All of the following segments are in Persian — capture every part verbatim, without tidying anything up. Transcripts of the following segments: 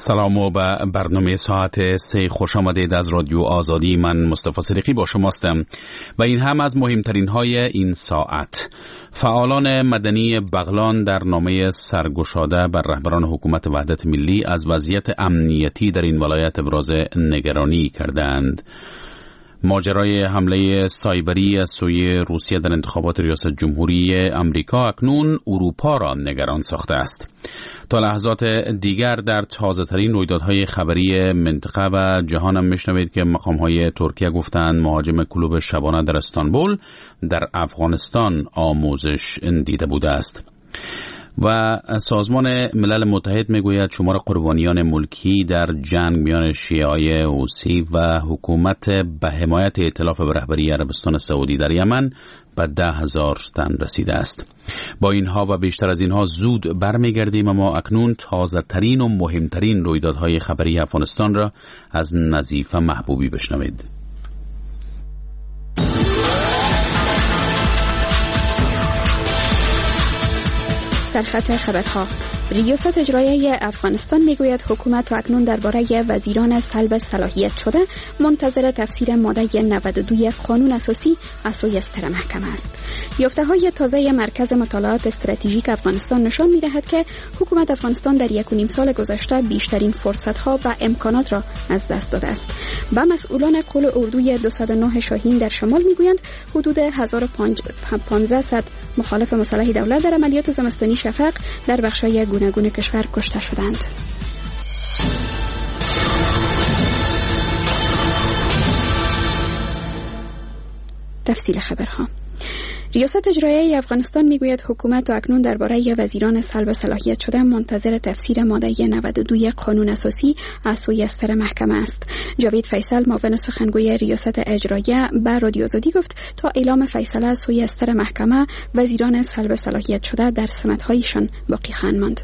سلام و به برنامه ساعت سه خوش آمدید از رادیو آزادی. من مصطفی صدیقی با شماستم و این هم از مهمترین های این ساعت. فعالان مدنی بغلان در نامه سرگشاده بر رهبران حکومت وحدت ملی از وضعیت امنیتی در این ولایت ابراز نگرانی کردند. ماجرای حمله سایبری از سوی روسیه در انتخابات ریاست جمهوری امریکا اکنون اروپا را نگران ساخته است. تا لحظات دیگر در تازه ترین رویدادهای خبری منطقه و جهان هم میشنوید که مقامهای ترکیه گفتند مهاجم کلوب شبانه در استانبول در افغانستان آموزش دیده بوده است. و سازمان ملل متحد میگوید شمار قربانیان ملکی در جنگ میان شیعه حوثی و حکومت به حمایت ائتلاف به رهبری عربستان سعودی در یمن به ده هزار تن رسیده است. با اینها و بیشتر از اینها زود برمیگردیم، اما اکنون تازه ترین و مهمترین رویدادهای خبری افغانستان را از نظیفه محبوبی بشنوید. سرخط خبرها. ریاست اجرایی افغانستان میگوید حکومت تا اکنون درباره وزیران سلب صلاحیت شده منتظر تفسیر ماده نود و دو قانون اساسی از سوی استر محکمه است. یافته‌های تازه مرکز مطالعات استراتژیک افغانستان نشان می‌دهد که حکومت افغانستان در یک و نیم سال گذشته بیشترین فرصت‌ها و امکانات را از دست داده است. و مسئولان قول اردوی دویست و نه شاهین در شمال میگویند حدود هزار و پانصد مخالف مسلح دولت در عملیات زمستانی شفق در بخش‌های گوناگون کشور کشته شدند. تفصیل خبرها. ریاست اجرایی افغانستان میگوید حکومت تا اکنون درباره وزیران سلب صلاحیت شده منتظر تفسیر ماده نود و دو قانون اساسی از سوی استر محکمه است. جاوید فیصل معاون سخنگوی ریاست اجرایی به رادیو آزادی گفت تا اعلام فیصله از سوی استر محکمه وزیران سلب صلاحیت شده در سمت‌هایشان باقی خواهند ماند.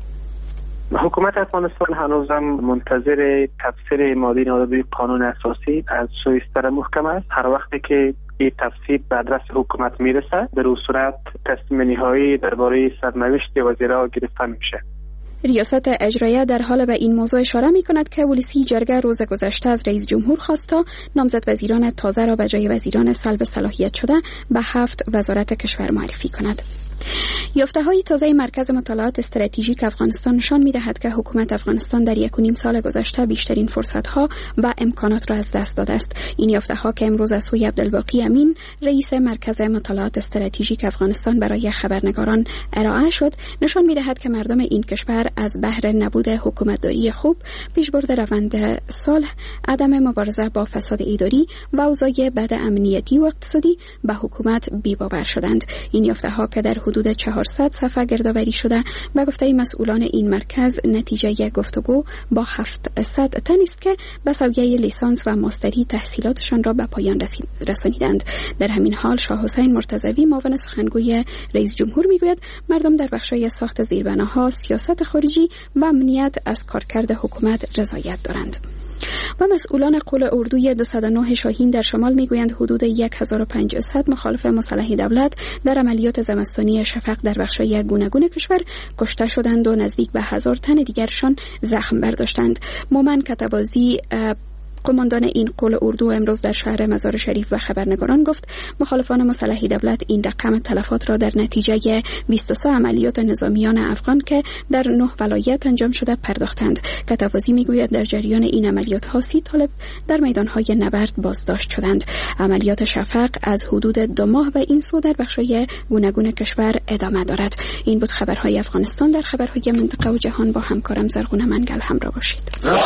حکومت افغانستان هنوزم منتظر تفسیر ماده نود و دو قانون اساسی از سوی استر محکمه است. هر وقتی که این تفسیر به دست حکومت میرسه در اون صورت تصمیم نهایی درباره سرنوشت وزیرها گرفته میشه. ریاست اجرایی در حال به این موضوع اشاره می کند که ولسی جرگه روز گذشته از رئیس جمهور خواست تا نامزد وزیران تازه را به جای وزیران سلب صلاحیت شده به هفت وزارت کشور معرفی کند. یافته‌های تازه مرکز مطالعات استراتژیک افغانستان نشان می‌دهد که حکومت افغانستان در یک و نیم سال گذشته بیشترین فرصت‌ها و امکانات را از دست داده است. این یافته‌ها که امروز از سوی عبدالباقی امین رئیس مرکز مطالعات استراتژیک افغانستان برای خبرنگاران ارائه شد، نشان می‌دهد که مردم این کشور از بهر نبود حکومتداری خوب، پیشبرد روند صلح، عدم مبارزه با فساد اداری و اوضاع بد امنیتی و اقتصادی به حکومت بی‌باور شدند. این یافته‌ها که در حدود چهارصد صفحه گردآوری شده به گفته مسئولان این مرکز نتیجه گفتگو با هفتصد تن است که به سویه لیسانس و ماستری تحصیلاتشان را به پایان رسانیدند. در همین حال شاه حسین مرتضوی معاون سخنگوی رئیس جمهور میگوید مردم در بخش‌های ساخت زیربناها، سیاست خارجی و امنیت از کارکرد حکومت رضایت دارند. و مسئولان قول اردوی دویست و نه شاهین در شمال میگویند حدود هزار و پانصد مخالف مسلح دولت در عملیات زمستانی شفق در بخش‌های گوناگون کشور کشته شدند و نزدیک به هزار تن دیگرشان زخم برداشتند. مومن کتبازی قماندان این قول اردو امروز در شهر مزار شریف و خبرنگاران گفت مخالفان مسلح دولت این رقم تلفات را در نتیجه بیست و سه عملیات نظامیان افغان که در نه ولایت انجام شده پرداختند. کتبازی میگوید در جریان این عملیات ها سی طالب در میدانهای نبرد بازداشت شدند. عملیات شفق از حدود دو ماه به این سو در بخش‌های گوناگون کشور ادامه دارد. این بود خبرهای افغانستان. در خبرهای منطقه و جهان با همکارم زرغونه منگل همراه باشید.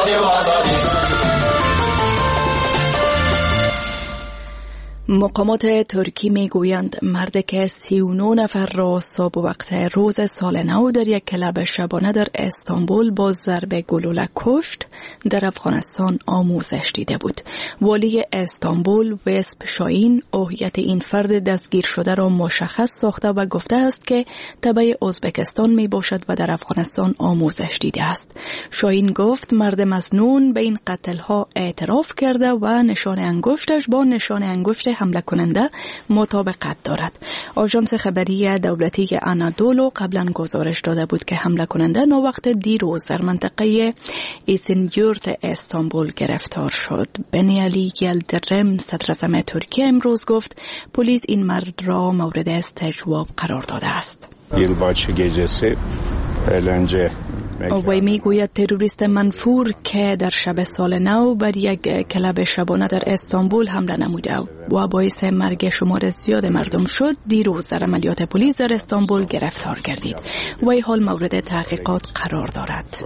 مقامات ترکی میگویند مردی که سی و نه نفر را صبح وقت روز سال نو در یک کلب شبانه در استانبول با ضرب گلوله کشت در افغانستان آموزش دیده بود. والی استانبول وسپ شاهین هویت این فرد دستگیر شده را مشخص ساخته و گفته است که تبع ازبکستان می باشد و در افغانستان آموزش دیده است. شاهین گفت مرد مظنون به این قتل ها اعتراف کرده و نشان انگشتش با نشان انگشت حمله کننده مطابقت دارد. آژانس خبری دولتی آنادولو قبلا گزارش داده بود که حمله کننده ناوقت دیروز در منطقه ایسنیورت استانبول گرفتار شد. بنیالی یلدرم صدر اعظم ترکیه امروز گفت پلیس این مرد را مورد استجواب قرار داده است. Yılbaşı gecesi eğlence وی میگوید تروریست منفور که در شب سال نو بر یک کلاب شبانه در استانبول حمله نموده و باعث مرگ شمار زیاد مردم شد دیروز در عملیات پلیس در استانبول گرفتار گردید. وی حال مورد تحقیقات قرار دارد.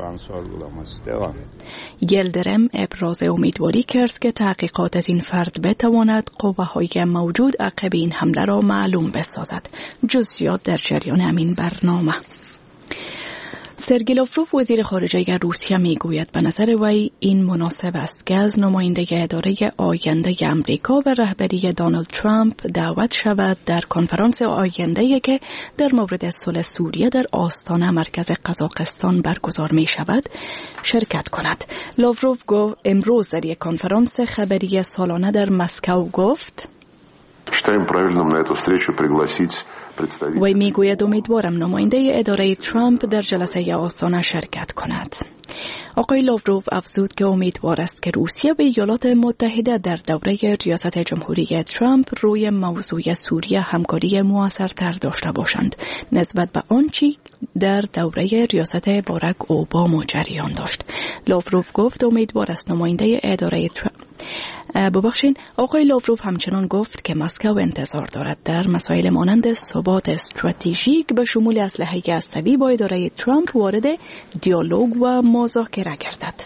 یلدرم ابراز امیدواری کرد که تحقیقات از این فرد بتواند قوه‌های موجود عقب این حمله را معلوم بسازد. جزئیات در جریان همین برنامه. سرگئی لاوروف وزیر خارجه روسیه میگوید به نظر وی این مناسب است که از نماینده اداره آینده امریکا و رهبری دونالد ترامپ دعوت شود در کنفرانس آینده که در مورد صلح سوریه در آستانه مرکز قزاقستان برگزار می شود شرکت کند. لاوروف گفت امروز در یک کنفرانس خبری سالانه در مسکو گفت Считаем правильным на эту встречу пригласить وی میگوید امیدوارم نماینده اداره ترامپ در جلسه آستانه شرکت کند. آقای لاوروف افزود که امیدوار است که روسیه و ایالات متحده در دوره ریاست جمهوری ترامپ روی موضوع سوریه همکاری موثرتر داشته باشند نسبت به آنچه در دوره ریاست باراک اوباما جریان داشت. لاوروف گفت امیدوار است نماینده اداره ترامپ ببخشین آقای لاوروف همچنان گفت که مسکو انتظار دارد در مسائل مانند ثبات استراتژیک به شمول اسلحه هسته‌ای با اداره ترامپ وارد دیالوگ و مذاکره گردد.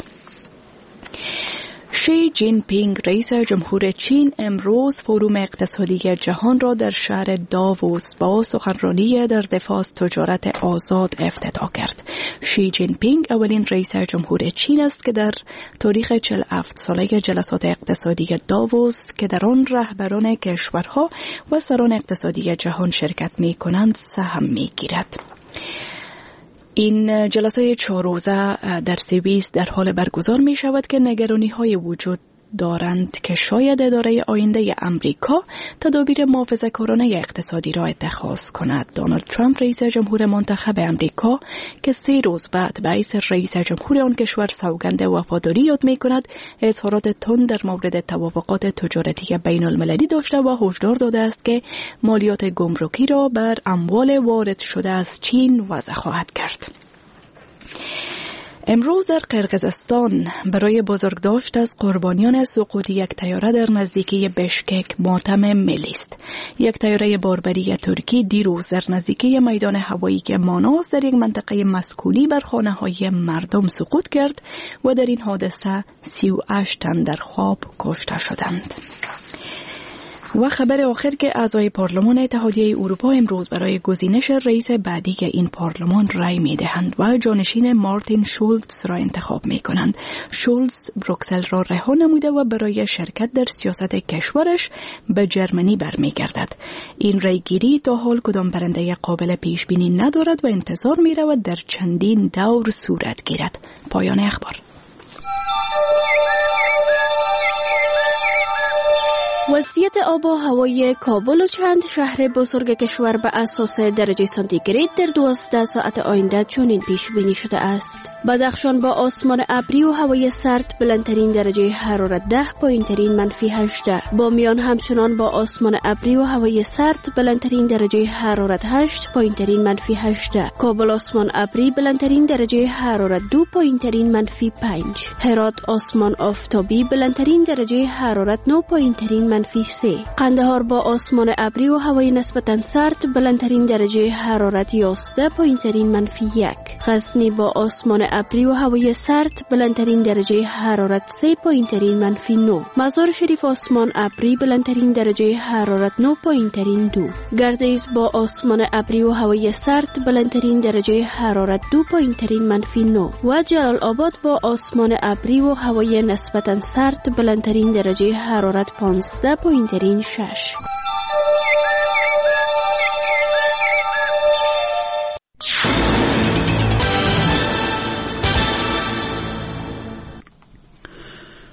شی جین پینگ رئیس جمهور چین امروز فروم اقتصادی جهان را در شهر داووس با سخنرانی در دفاع از تجارت آزاد افتتاح کرد. شی جین پینگ اولین رئیس جمهور چین است که در تاریخ چهل و هفت ساله جلسات اقتصادی داووس که در آن رهبران کشورها و سران اقتصادی جهان شرکت می کنند سهم می گیرد. این جلسه چهار روزه در سوئیس در حال برگزار می شود که نگرانی های وجود دارند که شاید اداره آینده امریکا تدابیر محافظه‌کارانه اقتصادی را اتخاذ کند. دونالد ترامپ رئیس جمهور منتخب امریکا که سه روز بعد به حیث رئیس جمهور آن کشور سوگند وفاداری یاد می کند اظهارات تند در مورد توافقات تجارتی بین المللی داشته و هشدار داده است که مالیات گمرکی را بر اموال وارد شده از چین وضع خواهد کرد. امروز در قرقیزستان برای بزرگداشت از قربانیان سقوط یک طیاره در نزدیکی بشکک ماتم ملی است. یک طیاره باربری ترکی دیروز در نزدیکی میدان هوایی ماناس در یک منطقه مسکونی بر خانه‌های مردم سقوط کرد و در این حادثه سی و هشت تن در خواب کشته شدند. و خبر آخر که اعضای پارلمان اتحادیه اروپا امروز برای گزینش رئیس بعدی این پارلمان رای می دهند و جانشین مارتین شولز را انتخاب می کنند. شولز بروکسل را رها نموده و برای شرکت در سیاست کشورش به جرمنی برمی گردد. این رای گیری تا حال کدام برنده قابل پیش بینی ندارد و انتظار می رود در چندین دور صورت گیرد. پایان اخبار. وضعیت آب و هوای کابل و چند شهر بزرگ کشور به اساس درجه سانتیگراد در دوازده ساعت آینده چنین پیش بینی شده است. بدخشان با آسمان ابری و هوای سرد بلندترین درجه حرارت ده، پایینترین منفی هجده. بامیان همچنان با آسمان ابری و هوای سرد بلندترین درجه حرارت هشت، پایینترین منفی هجده. کابل آسمان ابری بلندترین درجه حرارت دو، پایینترین منفی پنج. هرات آسمان آفتابی بلندترین درجه حرارت نه، پایینترین منفی سه. قندهار با آسمان ابری و هوای نسبتا سرد بلندترین درجه حرارت یازده، پایینترین منفی یک. غزنی با آسمان ابری و هوای سرد بلندترین درجه حرارت سه، پایینترین منفی نه. مزار شریف آسمان ابری بلندترین درجه حرارت نه، پایینترین دو. گردیز با آسمان ابری و هوای سرد بلندترین درجه حرارت دو، پایینترین منفی نه. و جلال آباد با آسمان ابری و هوای نسبتا سرد بلندترین درجه حرارت پانزده، پایینترین شش.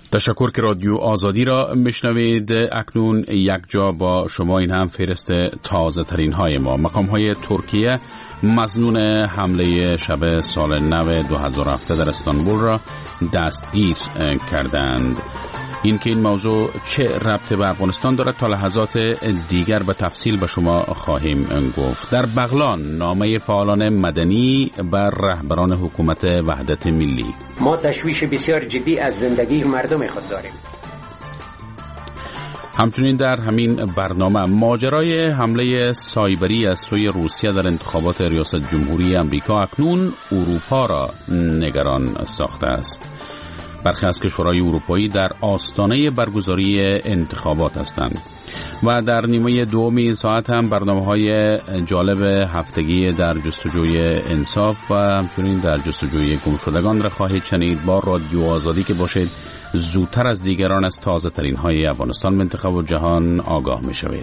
تشکر که رادیو آزادی را میشنوید. اکنون یک جا با شما، این هم فهرست تازه ترین های ما. مقام های ترکیه مظنون حمله شب سال نو دو هزار و هفت در استانبول را دستگیر کردند. این که این موضوع چه ربط به افغانستان دارد تا لحظات دیگر به تفصیل به شما خواهیم گفت. در بغلان نامه فعالان مدنی بر رهبران حکومت وحدت ملی. ما تشویش بسیار جدی از زندگی مردم خود داریم. همچنین در همین برنامه ماجرای حمله سایبری از سوی روسیه در انتخابات ریاست جمهوری امریکا اکنون اروپا را نگران ساخته است. برخی از کشورهای اروپایی در آستانه برگزاری انتخابات هستند. و در نیمه دوم این ساعت هم برنامه‌های جالب هفتگی در جستجوی انصاف و همچنین در جستجوی گمشدگان را خواهید شنید. با رادیو آزادی که باشید زودتر از دیگران از تازه ترین های افغانستان، منطقه و جهان آگاه می شوید.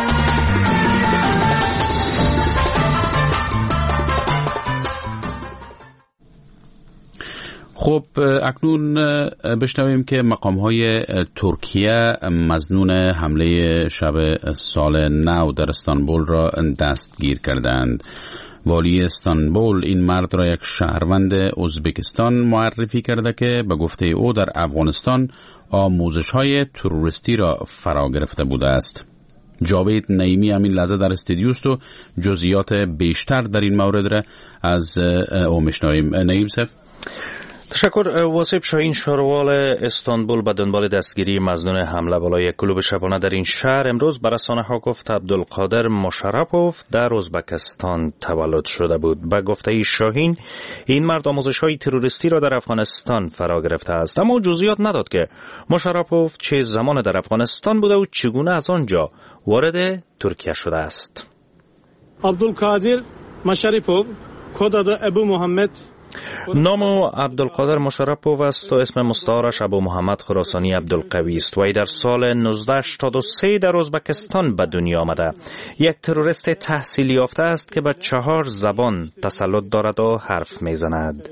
خب اکنون بشنویم که مقام‌های ترکیه مظنون حمله شب سال نو در استانبول را دستگیر کردند. والی استانبول این مرد را یک شهروند ازبکستان معرفی کرده که به گفته او در افغانستان آموزش‌های تروریستی را فرا گرفته بوده است. جاوید نعیمی همین لحظه در استودیوست و جزئیات بیشتر در این مورد را از او میشنویم. نعیم صاحب. تشکر. واسب شاهین، شاروال استانبول به دنبال دستگیری مظنون حمله بالای کلوب شبانه در این شهر امروز به رسانه‌ها گفت عبدالقادر مشرپوف در ازبکستان تولد شده بود. به گفته شاهین این مرد آموزش‌های تروریستی را در افغانستان فرا گرفته است، اما جزئیات نداد که مشرپوف چه زمان در افغانستان بوده و چگونه از آنجا وارد ترکیه شده است. عبدالقادر مشرپوف، کد ابو محمد. نام عبدالقادر مشرپوف است و اسم مستعارش ابو محمد خراسانی عبدالقوی است و ای در سال نوزده هشتاد و سه در ازبکستان به دنیا آمده. یک تروریست تحصیل یافته است که به چهار زبان تسلط دارد و حرف میزند.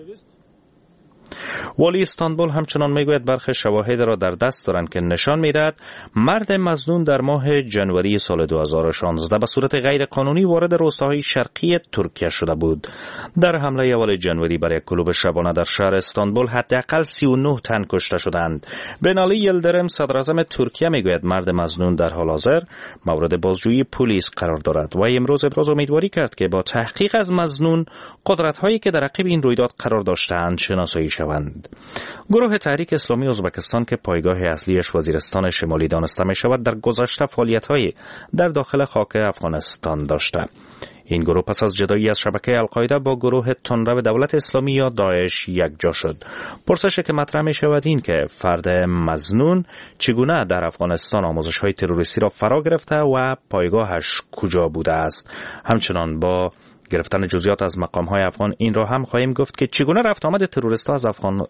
والی استانبول همچنان میگوید برخی شواهد را در دست دارند که نشان میدهد مرد مظنون در ماه جنوری سال دو هزار و شانزده به صورت غیر قانونی وارد روستاهای شرقی ترکیه شده بود. در حمله اول جنوری بر یک کلوب شبانه در شهر استانبول حداقل سی و نه تن کشته شدند. بنالی یلدرم صدراعظم ترکیه میگوید مرد مظنون در حال حاضر مورد بازجویی پلیس قرار دارد و امروز ابراز امیدواری کرد که با تحقیق از مظنون قدرت‌هایی که در عقب این رویداد قرار داشتند شناسایی شوند. گروه تحریک اسلامی ازبکستان که پایگاه اصلیش وزیرستان شمالی دانسته می شود در گذشته فعالیت‌هایی در داخل خاک افغانستان داشته. این گروه پس از جدایی از شبکه القاعده با گروه تندرو دولت اسلامی یا داعش یکجا شد. پرسشی که مطرح می شود این که فرد مظنون چگونه در افغانستان آموزش‌های تروریستی را فرا گرفته و پایگاهش کجا بوده است. همچنان با گرفتن جزئیات از مقام‌های افغان این را هم خواهیم گفت که چگونه رفت آمد تروریست‌ها از افغان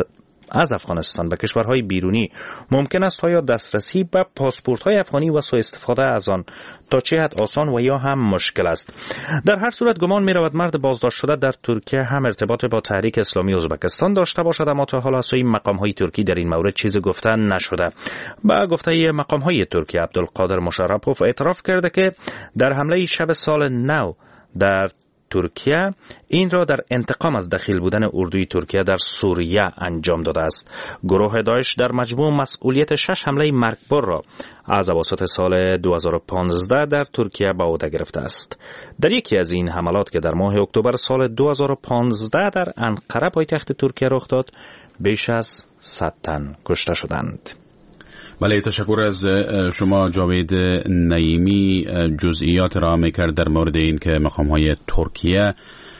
از افغانستان به کشورهای بیرونی ممکن است تا یا دسترسی به پاسپورت‌های افغانی و سوء استفاده از آن تا چه حد آسان و یا هم مشکل است. در هر صورت گمان می‌رود مرد بازداشت شده در ترکیه هم ارتباط با تحریک اسلامی ازبکستان داشته باشد، اما تا حالا سوی مقام‌های ترکی در این مورد چیزی گفته نشده. با گفته مقام‌های ترکی عبدالقادر مشرپوف اعتراف کرده که در حمله شب سال نو در ترکیه این را در انتقام از دخیل بودن اردوی ترکیه در سوریه انجام داده است. گروه داعش در مجموع مسئولیت شش حمله مرگبار را از اواسط سال دو هزار و پانزده در ترکیه به عهده گرفته است. در یکی از این حملات که در ماه اکتبر سال دو هزار و پانزده در انقره پایتخت ترکیه رخ داد، بیش از صد تن کشته شدند. بله، تشکر از شما جاوید نعیمی. جزئیات را میکرد در مورد این که مقام‌های ترکیه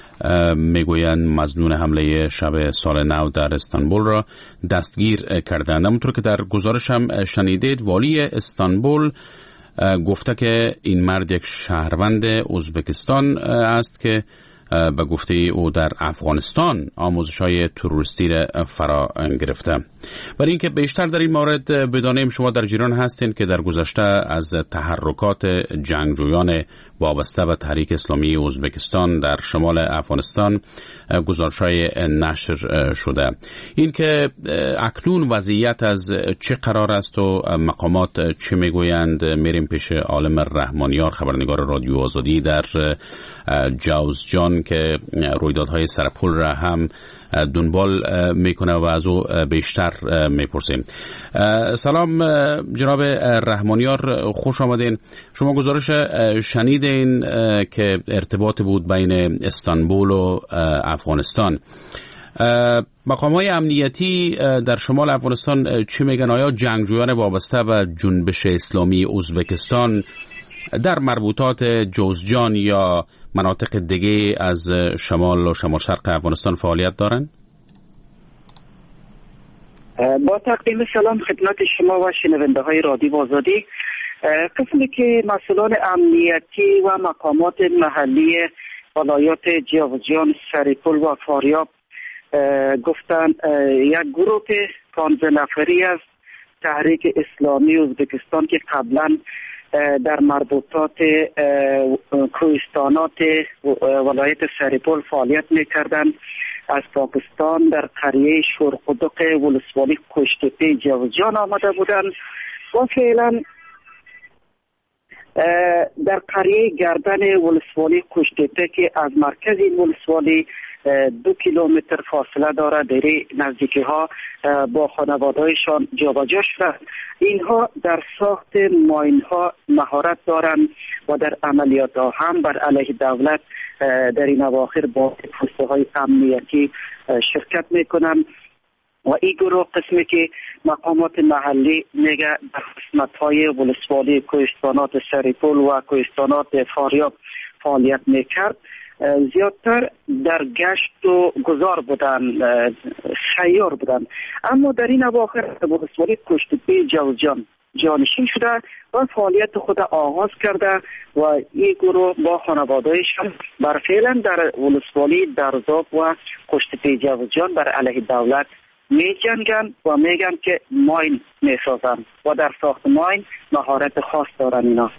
میگویند مظنون حمله شب سال نو در استانبول را دستگیر کردند. همونطور که در گزارش هم شنیدید، والی استانبول گفته که این مرد یک شهروند ازبکستان است که به گفته او در افغانستان آموزش‌های تروریستی را فرا گرفته. برای اینکه بیشتر در این مورد بدانیم، شما در جریان هستین که در گذشته از تحرکات جنگجویان وابسته به تحریک اسلامی ازبکستان در شمال افغانستان گزارش‌های نشر شده. این که اکنون وضعیت از چه قرار است و مقامات چه میگویند، میریم پیش عالم رحمانیار، خبرنگار رادیو آزادی در جوزجان که رویدادهای سرپل را هم دنبال میکنه و از او بیشتر میپرسیم. سلام جناب رحمانیار، خوش آمدین. شما گزارش شنیدین که ارتباط بود بین استانبول و افغانستان. مقام‌های امنیتی در شمال افغانستان چی میگن؟ آیا جنگجویان وابسته و جنبش اسلامی ازبکستان در مربوطات جوزجان یا مناطق دیگه از شمال و شمال شرق افغانستان فعالیت دارن؟ با تقدیم سلام خدمت شما و شنونده های رادیو آزادی. قسمی که مسئولان امنیتی و مقامات محلی ولایات جوزجان، سرپل و فاریاب گفتن یک گروه پانزده نفری از تحریک اسلامی ازبکستان که قبلا در مربوطات کوهستانات ولایت سرپل فعالیت میکردند، از پاکستان در قریه شورقدق ولسوالی کشتپه جوزجان آمده بودند و فعلا در قریه گردن ولسوالی کشتپه که از مرکز این ولسوالی دو کیلومتر فاصله دارد، در نزدیکی ها با خانوادهایشان جابجا شدند. اینها در ساخت ماین ها مهارت دارند و در عملیات ها هم بر علیه دولت در این اواخر با پوسته های امنیتی شرکت میکنند و این گروه قسمی که مقامات محلی میگه در قسمت های ولسوالی کوهستانات سرپل و کوهستانات فاریاب فعالیت میکرد، زیادتر در گشت و گذار بودن، سیار بودن. اما در این اواخر ولسوالی کشتپه جوزجان جانشین شده و فعالیت خود آغاز کرده و این گروه با خانوادهایشان بر فعلا در ولسوالی درزاب و کشتپه جوزجان بر علیه دولت می جنگن و میگن که ماین می سازن و در ساخت ماین مهارت خاص دارن. اینا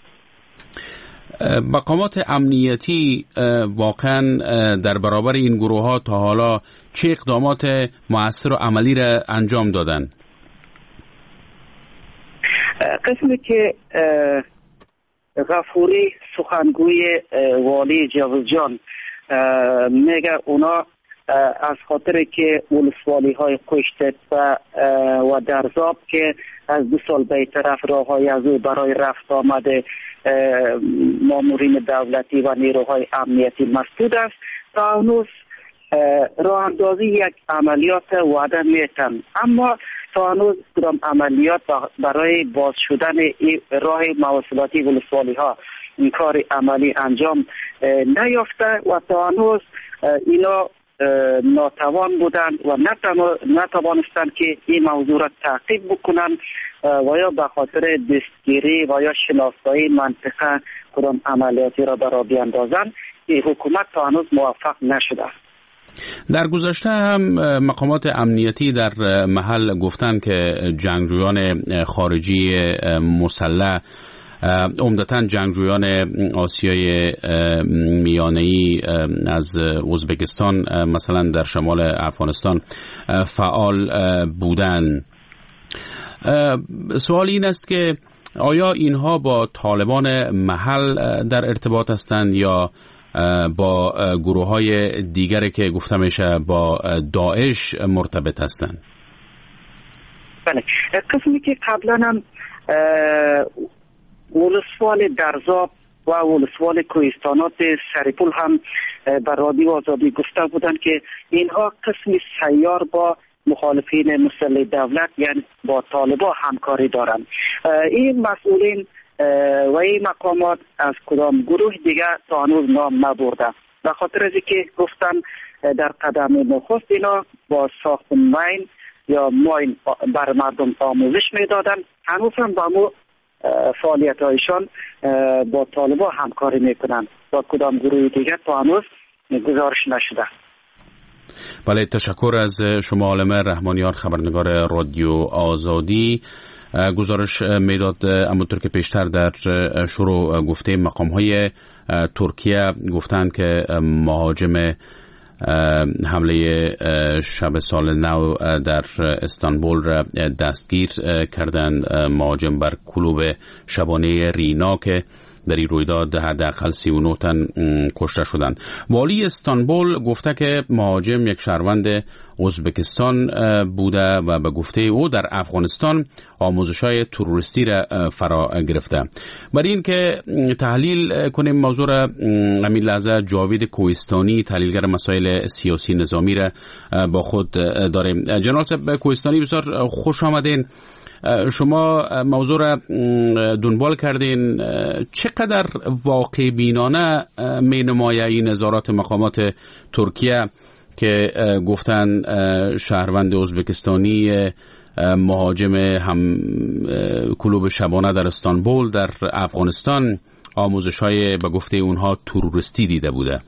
مقامات امنیتی واقعا در برابر این گروه ها تا حالا چه اقدامات مؤثر و عملی را انجام دادن؟ قسمی که غفوری سخنگوی والی جوزجان میگه اونا از خاطر که ولسوالی های کشتپه و درزاب که از دو سال به طرف راه های از او برای رفت آمده مامورین دولتی و نیروهای امنیتی مسدود است، تا هنوز راه اندازی یک عملیات وعده میتن، اما تا هنوز کدام عملیات برای باز شدن راه مواصلاتی ولسوالی ها این کار عملی انجام نیافته و تا هنوز اینا ناتوان بودن و نتوانستند که این موضوع را تعقیب بکنن و یا به خاطر دستگیری و یا شناسایی منطقه کدام عملیاتی را برای بیاندازن. این حکومت تا هنوز موفق نشده. در گذشته هم مقامات امنیتی در محل گفتن که جنگجویان خارجی مسلح، عمدتاً جنگجویان آسیای میانه‌ای از ازبکستان مثلا در شمال افغانستان فعال بودند. سوال این است که آیا اینها با طالبان محل در ارتباط هستند یا با گروه‌های دیگری که گفته میشه با داعش مرتبط هستند؟ بله، قسمی که قبلا هم ولسوال درزاب و ولسوال کوهستانات سرپل هم بر رادیو آزادی گفته بودند که اینها قسمی سیار با مخالفین مسلح دولت یعنی با طالبان همکاری دارند. این مسئولین و این مقامات از کدام گروه دیگه تا هنوز نام نبرده، به خاطر از اینکه گفتن در قدم نخست اینا با ساخت ماین یا ماین بر مردم آموزش میدادن، هنوز هم با مو فعالیت هایشان با طالبان همکاری میکنن. با کدام گروه دیگه تا هنوز گزارش نشده. بله، تشکر از شما عالم رحمانیار، خبرنگار رادیو آزادی. گزارش میداد همونطور که پیشتر در شروع گفته مقام های ترکیه گفتند که مهاجم حمله شب سال نو در استانبول را دستگیر کردند. مهاجم بر کلوب شبانه رینا که در این رویداد حداقل سی و نه تن کشته شدند. والی استانبول گفته که مهاجم یک شهروند ازبکستان بوده و به گفته او در افغانستان آموزش‌های تروریستی را فرا گرفته. برای این که تحلیل کنیم موضوع را، همین لحظه جاوید کوهستانی، تحلیلگر مسائل سیاسی نظامی را با خود داریم. جناب کوهستانی، بسیار خوش آمدین. شما موضوع را دنبال کردین. چقدر واقع بینانه می نماید این نظارات مقامات ترکیه که گفتن شهروند ازبکستانی مهاجم هم کلوب شبانه در استانبول در افغانستان آموزش های به گفته اونها تروریستی دیده بوده؟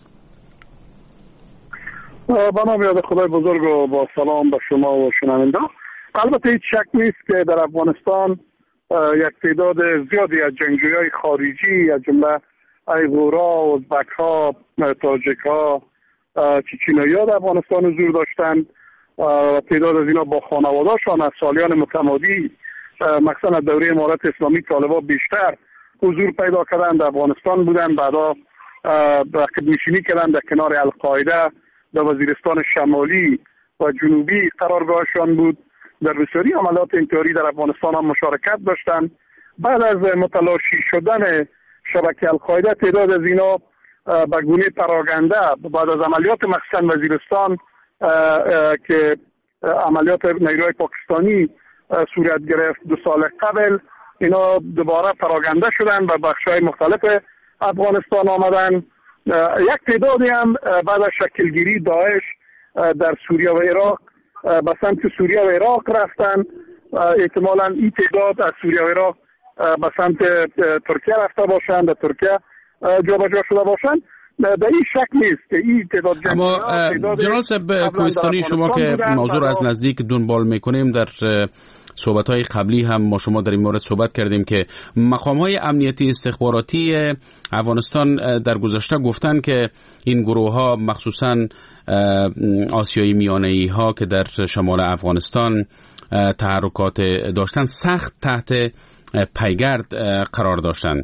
با نام یاد خدای بزرگ و با سلام به شما و شنونده. البته هیچ شک نیست که در افغانستان یک تعداد زیادی از جنگجویان خارجی از جمله ایغورا، ازبک‌ها، تاجک‌ها، چچنی‌ها در افغانستان حضور داشتند. تعداد از اینا با خانواده‌شان از سالیان متمادی مثلا از دوره امارت اسلامی طالبان بیشتر حضور پیدا کردند، در افغانستان بودند. بعدا رقیب نشینی کردند در کنار القاعده در وزیرستان شمالی و جنوبی قرارگاهشان بود. در بسیاری عملیات انتحاری در افغانستان هم مشارکت داشتند. بعد از متلاشی شدن شبکه القاعده تعداد از اینا به گونه پراگنده بعد از عملیات مخصوصا وزیرستان که عملیات نیروهای پاکستانی صورت گرفت دو سال قبل، اینا دوباره پراگنده شدن و بخش‌های مختلف افغانستان آمدن. یک تعدادی هم بعد از شکلگیری داعش در سوریه و عراق به سمت سوریه و عراق رفتن. احتمالاً این تعداد از سوریه و عراق به سمت ترکیه رفته باشند، در ترکیه جابجا شده باشند. در این شک نیست که این تعداد اما جناب صاحب کوهستانی، شما که موضوع از نزدیک دنبال میکنیم، در صحبت‌های قبلی هم ما شما در این مورد صحبت کردیم که مقام‌های امنیتی استخباراتی افغانستان در گذشته گفتن که این گروه‌ها مخصوصاً آسیایی میانه‌ای ها که در شمال افغانستان تحرکات داشتن سخت تحت پیگرد قرار داشتن.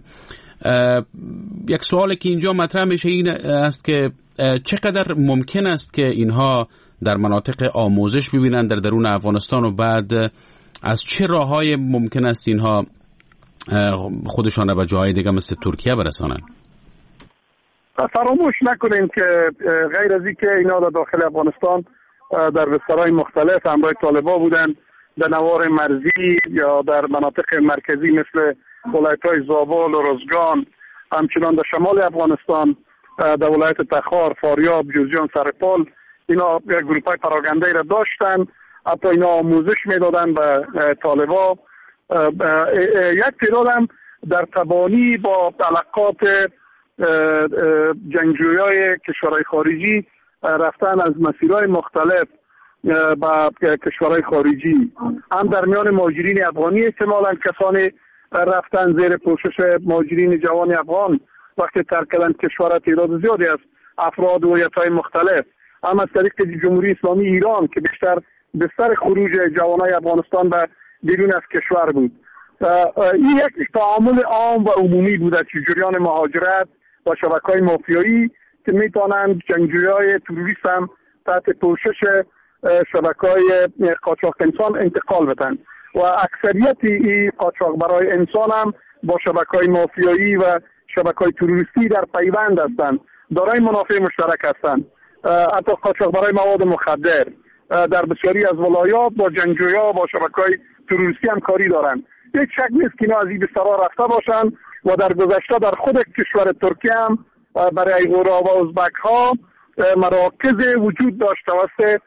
یک سوالی که اینجا مطرح میشه این است که چقدر ممکن است که اینها در مناطق آموزش ببینند در درون افغانستان و بعد از چه راه‌های ممکن است اینها خودشان را به جاهای دیگه مثل ترکیه برسانند؟ فراموش نکنیم که غیر از این که اینا در داخل افغانستان در بسترهای مختلف همراه طالبان بودن، در نوار مرزی یا در مناطق مرکزی مثل ولایت‌های زابل و روزگان، همچنان در شمال افغانستان در ولایت تخار، فاریاب، جوزجان، سرپال، اینا گروه‌های پراگنده را داشتن. حتی اینا آموزش میدادن به طالبان. یک تعداد هم در تبانی با علاقات جنگجویای کشورهای خارجی رفتن از مسیرهای مختلف به کشورهای خارجی. هم در میان مهاجرین افغانی احتمالاً کسانی رفتن زیر پوشش مهاجرین جوان افغان وقتی ترک کردن کشور، تعداد زیادی از افراد و هویت‌های مختلف. هم از طریق جمهوری اسلامی ایران که بیشتر بستر خروج جوانای افغانستان به بیرون از کشور بود. این یک تعامل عام و عمومی بوده که جریان مهاجرت و شبکه‌های مافیایی که میتونن جنگجویای تروریست هم تحت پوشش شبکه‌های قاچاق انسان انتقال بدن و اکثریت این قاچاق برای انسان هم با شبکه‌های مافیایی و شبکه‌های تروریستی در پیوند هستند، دارای منافع مشترک هستند. حتی قاچاق برای مواد مخدر در بسیاری از ولایات با جنگجویا با شبکه‌های تروریستی هم کاری دارند. هیچ شک نیست که اینا از این بسترها رفته باشند و در گذشته در خود کشور ترکیه هم برای ایغورا و ازبک‌ها مراکز وجود داشت. توسط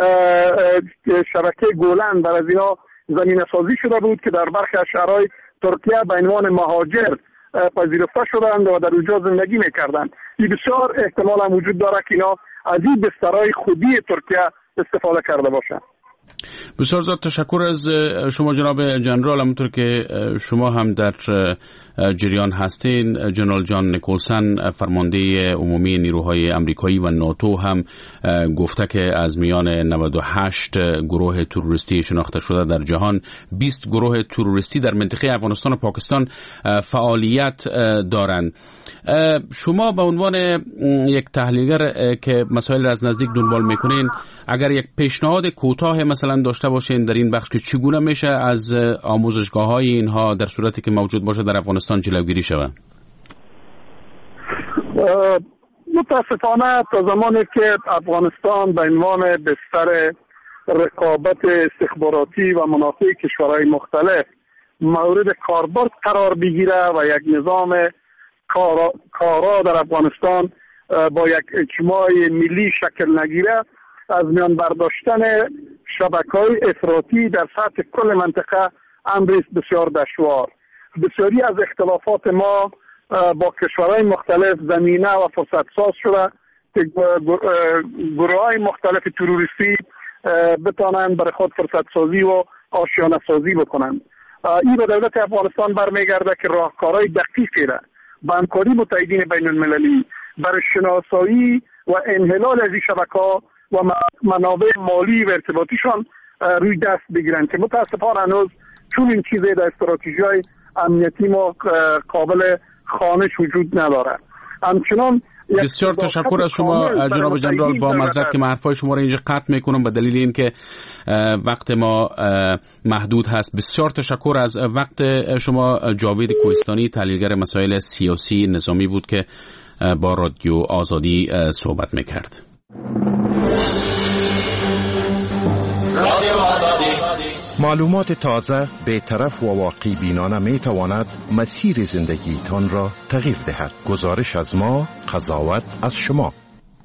شبکه گولن بر از اینا زمینه سازی شده بود که در برخی از شهرهای ترکیه به عنوان مهاجر پذیرفته شدند و در اونجا زندگی میکردند. این بسیار احتمال هم وجود داره که اینا از این بسترهای خودی ترکیه استفاده کرده باشند. بسیار زیاد تشکر از شما جناب جنرال. همونطور که شما هم در جریان هستین، جنرال جان نیکولسن فرمانده عمومی نیروهای امریکایی و ناتو هم گفته که از میان نود و هشت گروه تروریستی شناخته شده در جهان، بیست گروه تروریستی در منطقه افغانستان و پاکستان فعالیت دارند. شما به عنوان یک تحلیلگر که مسائل را از نزدیک دنبال میکنین، اگر یک پیشنهاد کوتاه مثلا داشته باشین در این بخش که چگونه میشه از آموزشگاه‌های اینها در صورتی که موجود باشه در افغانستان جلوگیری شود؟ متاسفانه تا زمانی که افغانستان به عنوان بستر رقابت استخباراتی و منافع کشورهای مختلف مورد کاربرد قرار بگیره و یک نظام کارا, کارا در افغانستان با یک اجماع ملی شکل نگیره، از میان برداشتن شبکه‌های افراطی در سطح کل منطقه امر است بسیار دشوار. بسیاری از اختلافات ما با کشورهای مختلف زمینه و فرصت ساز شده که گروه‌های مختلف تروریستی بتانند برای خود فرصت سازی و آشیانه سازی بکنند. این به دولت افغانستان برمیگرده که راهکارهای دقیقی را با همکاری متحدین بین المللی برای شناسایی و انحلال از این شبکه‌ها و منابع مالی و ارتباطیشان روی دست بگیرند که متاسفانه هنوز چون این چیزی در استراتژی‌های امنیتی ما قابل خوانش وجود نداره. همچنان بسیار تشکر از شما جناب جنرال. با معذرت که من حرفای شما را اینجا قطع میکنم به دلیل اینکه وقت ما محدود هست. بسیار تشکر از وقت شما. جاوید کوهستانی تحلیلگر مسائل سیاسی نظامی بود که با رادیو آزادی صحبت میکرد. معلومات تازه، بی‌طرف و واقعی بینانه می تواند مسیر زندگی تان را تغییر دهد. گزارش از ما، قضاوت از شما.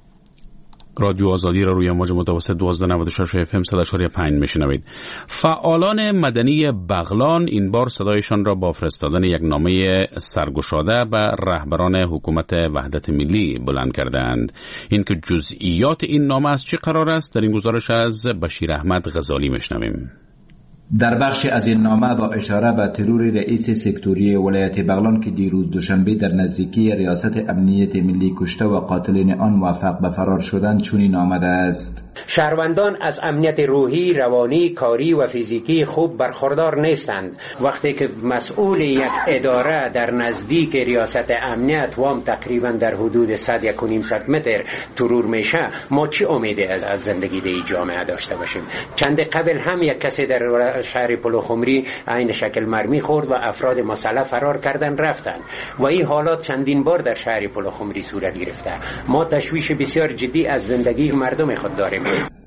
رادیو آزادی را روی موج متوسط دوازده نود و شش اف ام صد و چهار پنج میشنوید. فعالان مدنی بغلان این بار صدایشان را با فرستادن یک نامه سرگشاده به رهبران حکومت وحدت ملی بلند کردند. این که جزئیات این نامه از چه قرار است در این گزارش از بشیر احمد غزالی میشنویم. در بخش از این نامه با اشاره به ترور رئیس سکتوری ولایت بغلان که دیروز دوشنبه در نزدیکی ریاست امنیت ملی کشته و قاتلین آن موفق به فرار شدند چنین آمده است: شهروندان از امنیت روحی، روانی، کاری و فیزیکی خوب برخوردار نیستند. وقتی که مسئول یک اداره در نزدیک ریاست امنیت وام تقریبا در حدود صد یک و نیم متر ترور میشه، ما چی امیدی از از زندگی در جامعه داشته باشیم؟ چند قبل هم یک کسی در شهر پلوخمری عین شکل مرمی خورد و افراد مسلح فرار کردن رفتن و این حالات چندین بار در شهر پلوخمری صورت گرفته. ما تشویش بسیار جدی از زندگی مردم خود داریم.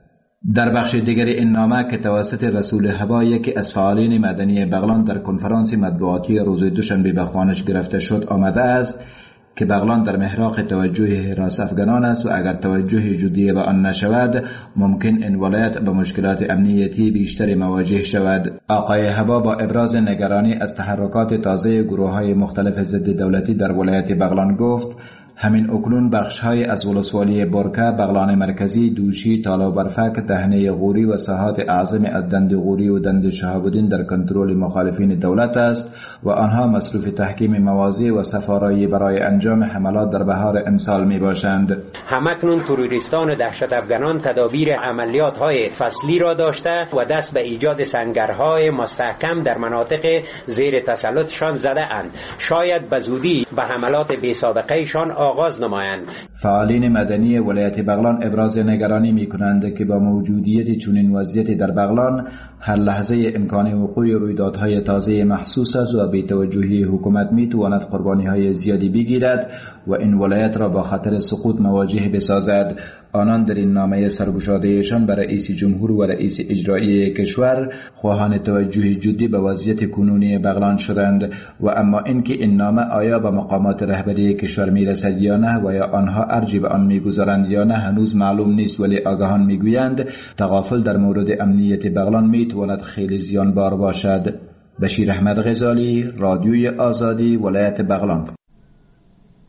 در بخش دیگر این نامه که توسط رسول هوا یکی از فعالین مدنی بغلان در کنفرانس مطبوعاتی روز دوشنبه به خوانش گرفته شد آمده است که بغلان در محراق توجه حراس افغانان است و اگر توجه جدی به آن نشود ممکن این ولایت به مشکلات امنیتی بیشتر مواجه شود. آقای هوا با ابراز نگرانی از تحرکات تازه گروه‌های مختلف ضد دولتی در ولایت بغلان گفت همین اکنون بخش‌های از ولسوالی برکه، بغلان مرکزی، دوشی، تالابرفک، دهنه غوری و ساحات اعظم از دند غوری و دند شهاب‌الدین در کنترل مخالفین دولت است و آنها مصروف تحکیم مواضع و سفارایی برای انجام حملات در بهار امسال می باشند. همکنون تروریستان و دهشت افغانان تدابیر عملیات‌های فصلی را داشته و دست به ایجاد سنگرهای مستحکم در مناطق زیر تسلطشان زده اند. شاید به زودی به حملات بی‌سابقه‌شان آغاز نمایند. فعالین مدنی ولایت بغلان ابراز نگرانی می کنند که با موجودیت چنین وضعیتی در بغلان هر لحظه امکان وقوع رویدادهای تازه محسوس است و بی‌توجهی حکومت می تواند قربانی‌های زیادی بگیرد و این ولایت را با خطر سقوط مواجه بسازد. آنان در این نامه سرگشاده‌شان به رئیس جمهور و رئیس اجرایی کشور خواهان توجه جدی به وضعیت کنونی بغلان شدند و اما اینکه این نامه آیا به مقامات رهبری کشور میرسد یا نه و یا آنها ارجی به آن میگذارند یا نه هنوز معلوم نیست، ولی آگاهان میگویند تغافل در مورد امنیت بغلان میتواند خیلی زیانبار باشد. بشیر احمد غزالی، رادیوی آزادی، ولایت بغلان.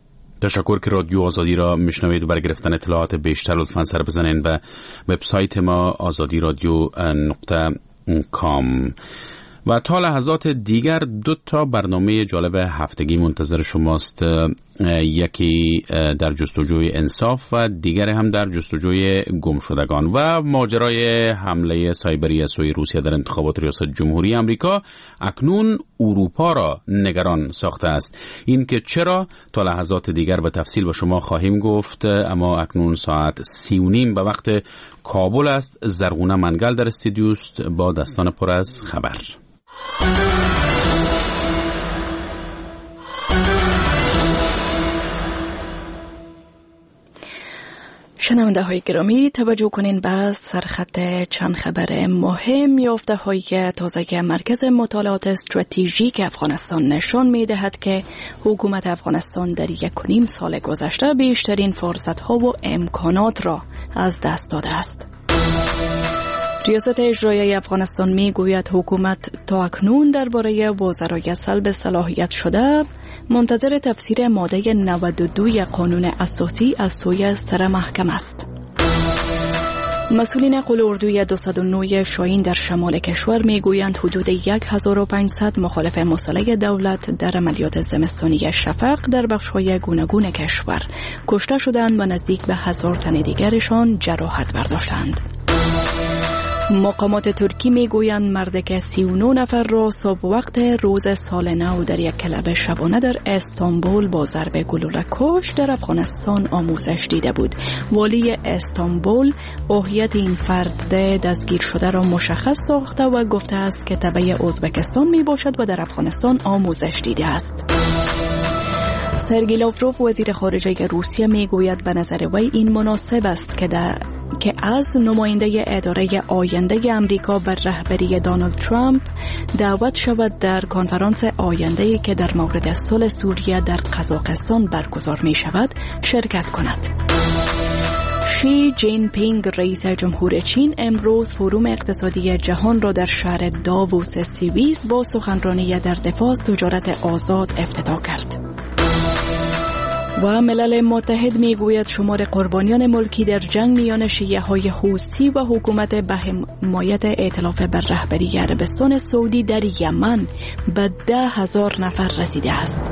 تشکر که رادیو آزادی را میشنوید و برای گرفتن اطلاعات بیشتر لطفاً سر بزنید و وبسایت ما آزادی رادیو نقطه کام. و تا لحظات دیگر دو تا برنامه جالب هفتگی منتظر شماست، یکی در جستجوی انصاف و دیگر هم در جستجوی گمشدگان و ماجرای حمله سایبری از سوی روسیه در انتخابات ریاست جمهوری آمریکا اکنون اروپا را نگران ساخته است. این که چرا تا لحظات دیگر به تفصیل به شما خواهیم گفت، اما اکنون ساعت سی و نیم به وقت کابل است. زرغونه منگل در استودیوست با دستان پر از خبر. شنونده های گرامی، توجه کنین به سرخط چند خبر مهم. یافته های تازه مرکز مطالعات استراتژیک افغانستان نشان می دهد که حکومت افغانستان در یک و نیم سال گذشته بیشترین فرصت ها و امکانات را از دست داده است. ریاست اجرایی افغانستان می گوید حکومت تا اکنون درباره وزرای سلب صلاحیت شده منتظر تفسیر ماده نود و دو قانون اساسی از سوی سر محکمه است. مسئولین قول اردوی دویست و نه شاهین در شمال کشور می گویند حدود هزار و پانصد مخالف مسلح دولت در عملیات زمستانی شفق در بخش‌های گوناگون کشور کشته شدند و نزدیک به هزار تن دیگرشان جراحت برداشتند. مقامات ترکی می گویند مردک سی و نه نفر را صبح وقت روز سال نو در یک کلب شبانه در استانبول با ضرب گلوله کشت در افغانستان آموزش دیده بود. والی استانبول هویت این فرد دستگیر شده را مشخص ساخته و گفته است که تبع ازبکستان می باشد و در افغانستان آموزش دیده است. سرگئی لاوروف وزیر خارجه روسیه می گوید به نظر وی این مناسب است که در که از نماینده اداره آینده امریکا بر رهبری دونالد ترامپ دعوت شود در کنفرانس آینده‌ای که در مورد صلح سوریه در قزاقستان برگزار می شود شرکت کند. شی جین پینگ رئیس جمهور چین امروز فروم اقتصادی جهان را در شهر داووس سوئیس با سخنرانی در دفاع از تجارت آزاد افتتاح کرد. و ملل متحد می گوید شمار قربانیان ملکی در جنگ میان شیعه های حوثی و حکومت به حمایت ائتلاف بر رهبری عربستان سعودی در یمن به ده هزار نفر رسیده است.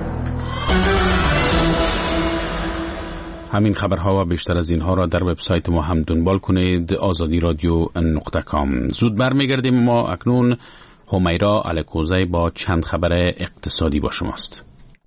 همین خبرها و بیشتر از اینها را در وبسایت ما هم دنبال کنید، آزادی رادیو نقطه کام. زود برمیگردیم. ما اکنون همیرا الکوزی با چند خبر اقتصادی با شماست.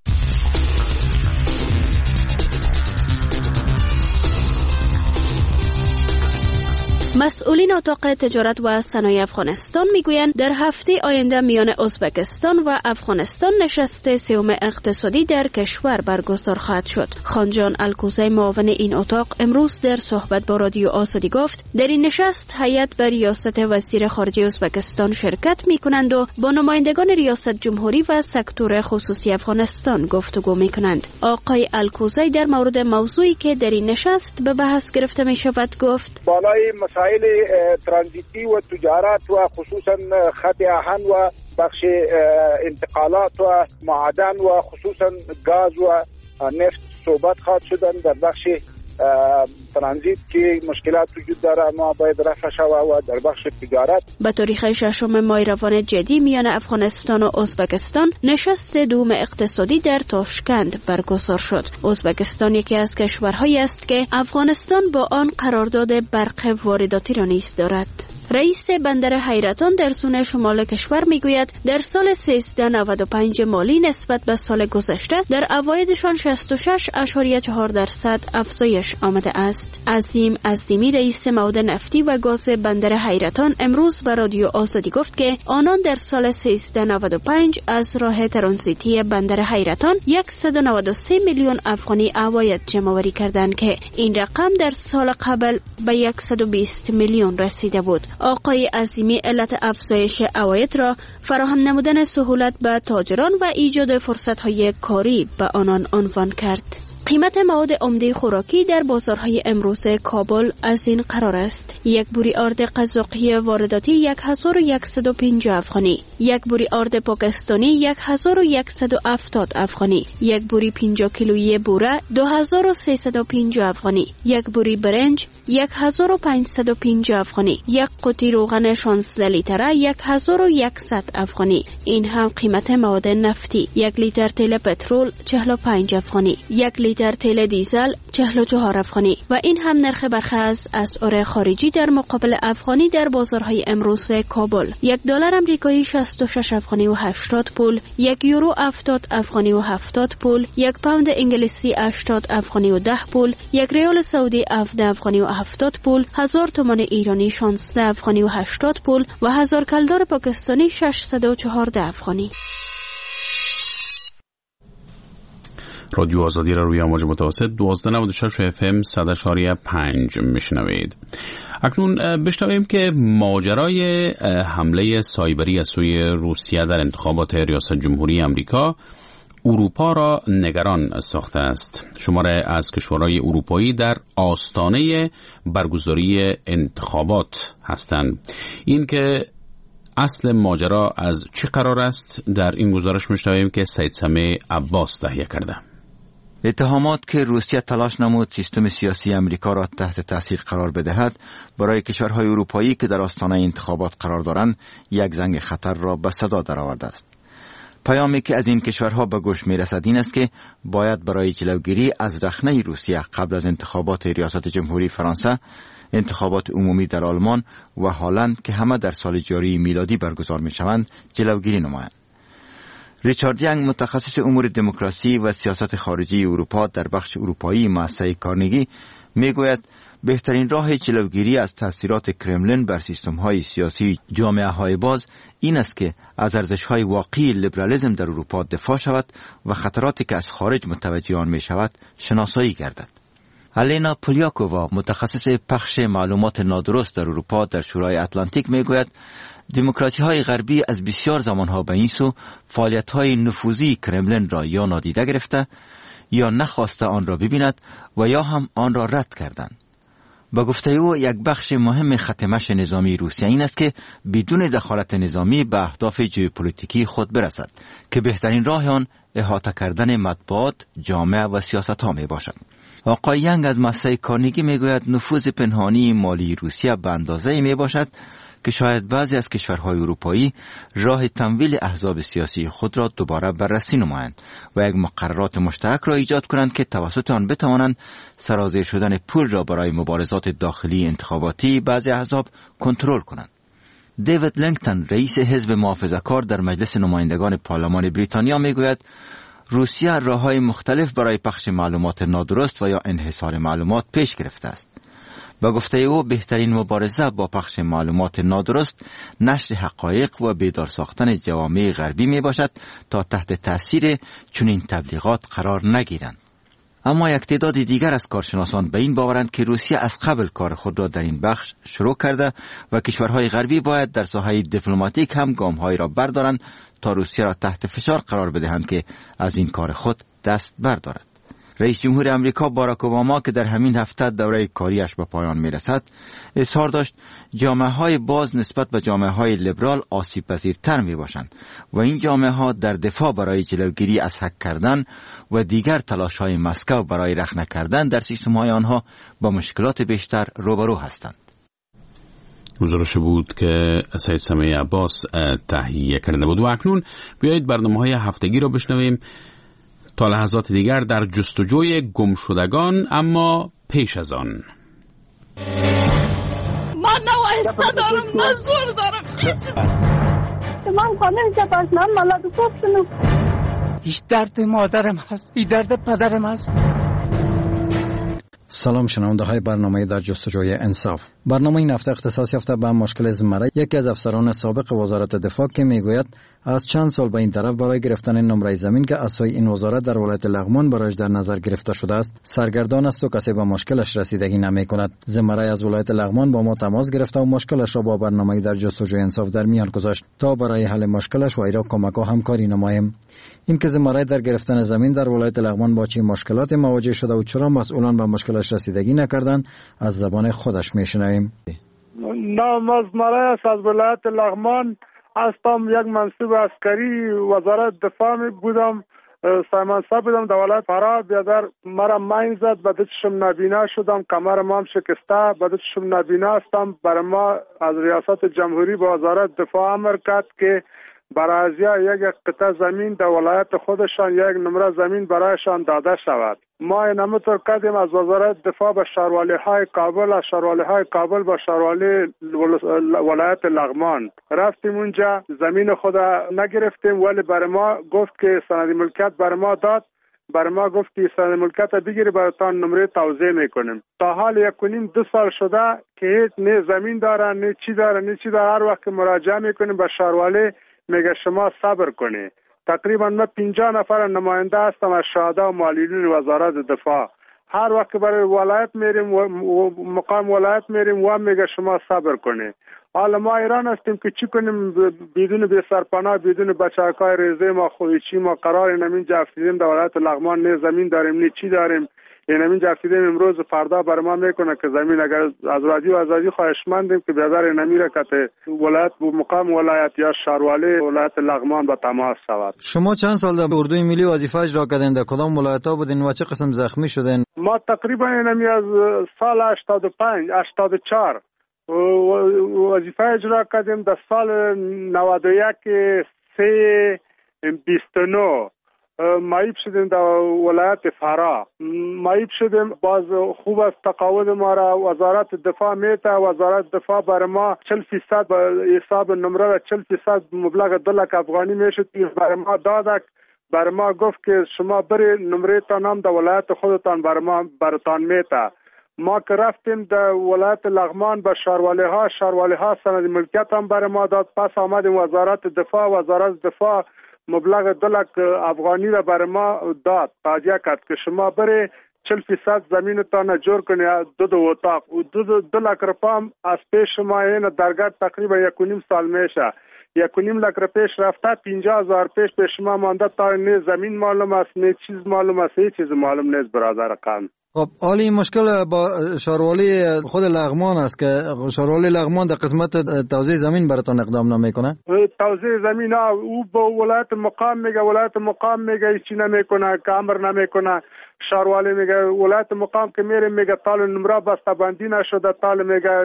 مسئولین اتاق تجارت و صنایع افغانستان میگویند در هفته آینده میان ازبکستان و افغانستان نشست سوم اقتصادی در کشور برگزار خواهد شد. خانجان الکوزی معاون این اتاق امروز در صحبت با رادیو آزادی گفت در این نشست هیئت به ریاست وزیر خارجه ازبکستان شرکت میکنند و با نمایندگان ریاست جمهوری و سکتور خصوصی افغانستان گفتگو میکنند. آقای الکوزی در مورد موضوعی که در این نشست به بحث گرفته می شود گفت بالای مسائل ترانزیتی و تجارت و خصوصا خط آهن و بخش انتقالات و معدن و خصوصا گاز و نفت صحبت خواهد شدن. در بخش ترانزیت که مشکلات وجود داره اما باید رفع شود و در بخش تجارت. به تاریخ ششم ماه روان جدی میان افغانستان و ازبکستان نشست دوم اقتصادی در تاشکند برگزار شد. ازبکستان یکی از کشورهایی است که افغانستان با آن قرارداد برق وارداتی را نیز دارد. رئیس بندر حیرتان در سون شمال کشور میگوید در سال سیزده نود و پنج مالی نسبت به سال گذشته در عوایدشان شصت و شش ممیز چهار درصد افزایش آمده است. عظیم عظیمی رئیس مواد نفتی و گاز بندر حیرتان امروز به رادیو آزادی گفت که آنان در سال سیزده نود و پنج از راه ترانزیتی بندر حیرتان صد و نود و سه میلیون افغانی عواید جمع‌آوری کردند که این رقم در سال قبل به صد و بیست میلیون رسیده بود. آقای عظیمی علت افزایش عواید را فراهم نمودن سهولت به تاجران و ایجاد فرصت‌های کاری به آنان عنوان کرد. قیمت مواد عمده خوراکی در بازارهای امروز کابل از این قرار است: یک بوری آرد قزاقی وارداتی هزار و صد و پنجاه افغانی، یک بوری آرد پاکستانی هزار و صد و هفتاد افغانی، یک بوری پنجاه کیلویی بوره دو هزار و سیصد و پنجاه افغانی، یک بوری برنج هزار و پانصد و پنجاه افغانی، یک قوطی روغن شانزده لیتره هزار و صد افغانی. این هم قیمت مواد نفتی: یک لیتر تیل پترول چهل و پنج افغانی، یک لیتر تیل دیزل چهل و چهار افغانی. و این هم نرخ برخی از اسعار خارجی در مقابل افغانی در بازارهای امروز کابل: یک دلار آمریکایی شصت و شش افغانی و هشتاد پول، یک یورو هفتاد افغانی و هفتاد پول، یک پوند انگلیسی هشتاد افغانی و ده پول، یک ریال سعودی هفده افغانی و هفتاد پول، هزار تومان ایرانی شانزده افغانی و هشتاد پول و هزار کلدار پاکستانی ششصد و چهارده افغانی. رادیو آزادی را روی امواج متوسط دوازده نود و شش اف ام صد و چهار پنج میشنوید. اکنون بشنویم که ماجرای حمله سایبری از سوی روسیه در انتخابات ریاست جمهوری آمریکا اروپا را نگران ساخته است. شماره از کشورهای اروپایی در آستانه برگزاری انتخابات هستند. این که اصل ماجرا از چه قرار است در این گزارش میشنویم که سید سمیع عباس تهیه کرده. اتهامات که روسیه تلاش نمود سیستم سیاسی امریکا را تحت تاثیر قرار بدهد برای کشورهای اروپایی که در آستانه انتخابات قرار دارند یک زنگ خطر را به صدا درآورده است. پیامی که از این کشورها به گوش می رسد این است که باید برای جلوگیری از رخنه روسیه قبل از انتخابات ریاست جمهوری فرانسه، انتخابات عمومی در آلمان و هلند که همه در سال جاری میلادی برگزار می شوند جلوگیری نمایند. ریچارد ینگ، متخصص امور دموکراسی و سیاست خارجی اروپا در بخش اروپایی مؤسسه کارنگی، میگوید بهترین راه جلوگیری از تاثیرات کرملین بر سیستم‌های سیاسی جامعه‌های باز این است که از ارزش‌های واقعی لیبرالیسم در اروپا دفاع شود و خطراتی که از خارج متوجه آن می‌شود شناسایی گردد. الینا پولیاکووا، متخصص پخش معلومات نادرست در اروپا در شورای اتلانتیک، میگوید دموکراسی‌های غربی از بسیار زمانها به این سو فعالیت‌های نفوذی کرملین را یا نادیده گرفته یا نخواسته آن را ببیند و یا هم آن را رد کردند. با گفته او یک بخش مهم خط مشی نظامی روسیه این است که بدون دخالت نظامی به اهداف ژئوپلیتیکی خود برسد که بهترین راه آن احاطه کردن مطبوعات، جامعه و سیاست‌ها می باشد. آقای ینگ از مؤسسه کارنگی میگوید نفوذ پنهانی مالی روسیه به اندازه‌ای می باشد که شاید بعضی از کشورهای اروپایی راه تمویل احزاب سیاسی خود را دوباره بررسی نمایند و یک مقررات مشترک را ایجاد کنند که توسط آن بتوانند سرازیر شدن پول را برای مبارزات داخلی انتخاباتی بعضی احزاب کنترل کنند. دیوید لنگتون، رئیس حزب محافظه‌کار در مجلس نمایندگان پارلمان بریتانیا، میگوید روسیه راه‌های مختلف برای پخش معلومات نادرست و یا انحصار معلومات پیش گرفته است. با گفته او بهترین مبارزه با پخش معلومات نادرست نشر حقایق و بیدار ساختن جوامع غربی می باشد تا تحت تاثیر چنین تبلیغات قرار نگیرند. اما یک تعداد دیگر از کارشناسان به این باورند که روسیه از قبل کار خود را در این بخش شروع کرده و کشورهای غربی باید در ساحه دیپلماتیک هم گام‌هایی را بردارند تا روسیه را تحت فشار قرار بدهند که از این کار خود دست بردارد. رئیس جمهور امریکا باراک اوباما که در همین هفته دوره کاریش به پایان میرسد اظهار داشت جامعه‌های باز نسبت به جامعه‌های لیبرال آسیب پذیرتر میباشند و این جامعه‌ها در دفاع برای جلوگیری از هک کردن و دیگر تلاش‌های مسکو برای رخنه کردن در سیستم‌های آنها با مشکلات بیشتر روبرو هستند. گزارش بود که سید سمیع عباس تهیه کرده بود. و اکنون بیایید برنامه‌های هفتگی را بشنویم. تا لحظات دیگر در جستجوی گمشدگان، اما پیش از آن من نه وایستا دارم نه زور دارم. من خانه جباز من مالادو پوپشنو. این درد مادرم هست، این درد پدرم هست. سلام شنونده های برنامه در جستجوی انصاف. برنامه این هفته اختصاص یافته به مشکل زمره، یکی از افسران سابق وزارت دفاع که میگوید از چند سال به این طرف برای گرفتن نمره زمین که اساس این وزارت در ولایت لغمان برایش در نظر گرفته شده است سرگردان است و کسی به مشکلش رسیدگی نمی کند. زمره از ولایت لغمان با ما تماس گرفته و مشکلش را با برنامه در جستجوی انصاف در میان گذاشت تا برای حل مشکلش و ایرا کمک و همکاری نماییم. این که زمره در گرفتن زمین در ولایت لغمان با چه مشکلاتی مواجه شده و چرا مسئولان به مشکلش رسیدگی نکردند از زبان خودش میشنویم. نام از زمره از ولایت لغمان هستم. یک منصب عسکری وزارت دفاع می بودم. سایمانسا بودم در ولایت فرا. بیادر مرا مین زد، به چشم نبینا شدم، کمر مام شکسته، به چشم نبینا هستم. برای ما از ریاست جمهوری به وزارت دفاع امر کرد که برای ازیا یک قطعه زمین در ولایت خودشان یک نمره زمین برایشان داده شود. ما این همونطور کردیم از وزارت دفاع به شهروالی های کابل، از شهروالی های کابل به شهروالی ولایت لغمان رفتیم. اونجا زمین خود نگرفتیم ولی برای ما گفت که سند ملکیت برای ما داد. برای ما گفت که سند ملکیت بگیری براتان نمره توزیع میکنیم. تا حال یک و نیم دو سال شده که هیچ نه زمین داره نه چی داره نه چی داره. هر وقت مراجعه میکنیم به شهروالی میگه شما صبر کنی. تقریبا ما پنجاه نفر نماینده هستم از شهدا و معلولین وزارت دفاع. هر وقت برای ولایت میریم و مقام ولایت میریم و میگه شما صبر کنی. حالا ما ایران هستیم که چی کنیم؟ بدون بی سرپناه، بدون بچه‌های ریزه ما خودی ما قرار نمین جفتیدیم در ولایت لغمان نه زمین داریم نه چی داریم. این همین جفتیدیم امروز فردا بر ما میکنه که زمین اگر از رادیو آزادی خواهشمندیم که بیادر نمیره که ولایت مقام ولایت یا شهروالی ولایت لغمان با تماس شود. شما چند سال در اردوی ملی وظیفه اجرا کردین؟ در کدام ولایت‌ها بودین و چه قسم زخمی شدین؟ ما تقریبا اینمی از سال هشتاد و پنج هشتاد و چهار وظیفه اجرا کردیم. در سال نود و یک سه بیست و نه مایب شدیم در ولایت فرا. مایب شدیم. باز خوب از تقاعد ما را وزارت دفاع میته. وزارت دفاع برای ما چهل فیصد به حساب نمره و چهل فیصد مبلغ دو لک افغانی میشد برای ما دادک. برای ما گفت که شما بری نمره تان هم در ولایت خودتان برای ما برتان میته. ما که رفتیم در ولایت لغمان به شهروالی ها شهروالی ها سند ملکیت هم برای ما داد. پس آمدیم وزارت دفاع. وزارت دفاع مبلغ دو لک افغانی را برای ما داد. تاجیه کرد که شما بری چهل فیصد زمین تان جور کنی دو دو اتاق. دو دو, دو لک رپام از پیش شما این درگاه تقریبا یک و نیم سال میشه. یک و نیم لک را پیش رفته. پینجا هزار پیش پیش شما مانده تا نه زمین معلوم است نه چیز معلوم است هیچ چیز معلوم نیست برادر قم. خب حالی مشکل با شهروالی خود لغمان است که شهروالی لغمان در قسمت توزیع زمین براتون اقدام نمیکنه. توزیع زمین ها او با ولایت مقام میگه ولایت مقام میگه چی نمیکنه که امر نمیکنه. شهروالی میگه ولایت مقام که میره میگه طال نمره بسته بندی نشده. طال میگه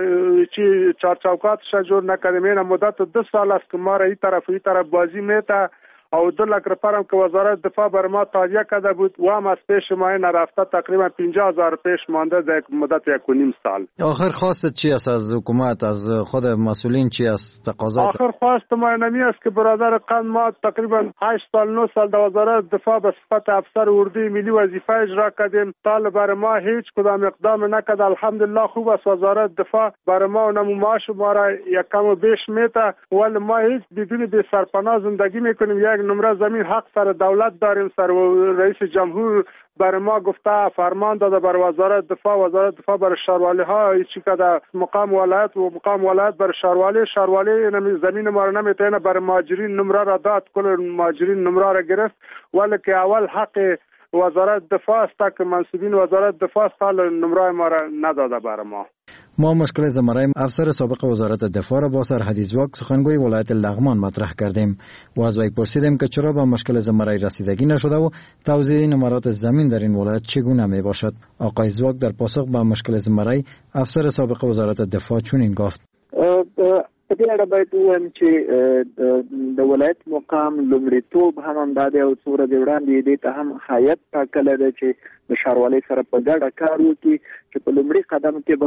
چی چارچوکاتش جور نکردیم. این مدت دو سال است که ما را این طرف این طرف بازی میته او دو لک رپرم که وزارت دفاع بر ما تاجیه کرده بود و هم از پیش ما این رفته تقریبا پنجاه هزار پیش مانده در مدت یک و نیم سال. آخر خواست چی است از حکومت، از خود مسئولین چی است تقاضا؟ آخر خواست ما نمی است که برادر قند ما تقریبا هشت سال نه سال در وزارت دفاع به صفت افسر اردوی ملی وظیفه اجرا کردیم. طالب بر ما هیچ کدام اقدام نکرد. الحمدلله خوب است وزارت دفاع بر ما و نمو معاش ما را یک کم و بیش میته ولی ما هیچ بدون بی سرپناه زندگی میکنیم. یک نمره زمین حق سر دولت داریم. سر رئیس جمهور بر ما گفته فرمان داده بر وزارت دفاع. وزارت دفاع بر شهروالی ها چی کده مقام ولایت و مقام ولایت بر شهروالی شهروالی زمین ما را نمیتونه بر مهاجرین نمره را داد. کل مهاجرین نمره را گرفت ولی که اول حق وزارت دفاع است که منصوبین وزارت دفاع سال نمره ما را نداده بر ما. ما مشکل زمره افسر سابق وزارت دفاع را با سرحدی زواک سخنگوی ولایت لغمان مطرح کردیم و از وی پرسیدیم که چرا به مشکل زمره رسیدگی نشده و توزیع نمرات زمین در این ولایت چگونه می باشد. آقای زواک در پاسخ به مشکل زمره افسر سابق وزارت دفاع چنین گفت: په دې اړه باید ووایم چې د ولایت مقام لومړیتوب هم همدا دی او څو ورځې وړاندې دې ته هم هیات ټاکلی دی چې د ښاروالۍ سره په ګډه کار وکړي چې په لومړي قدم کې به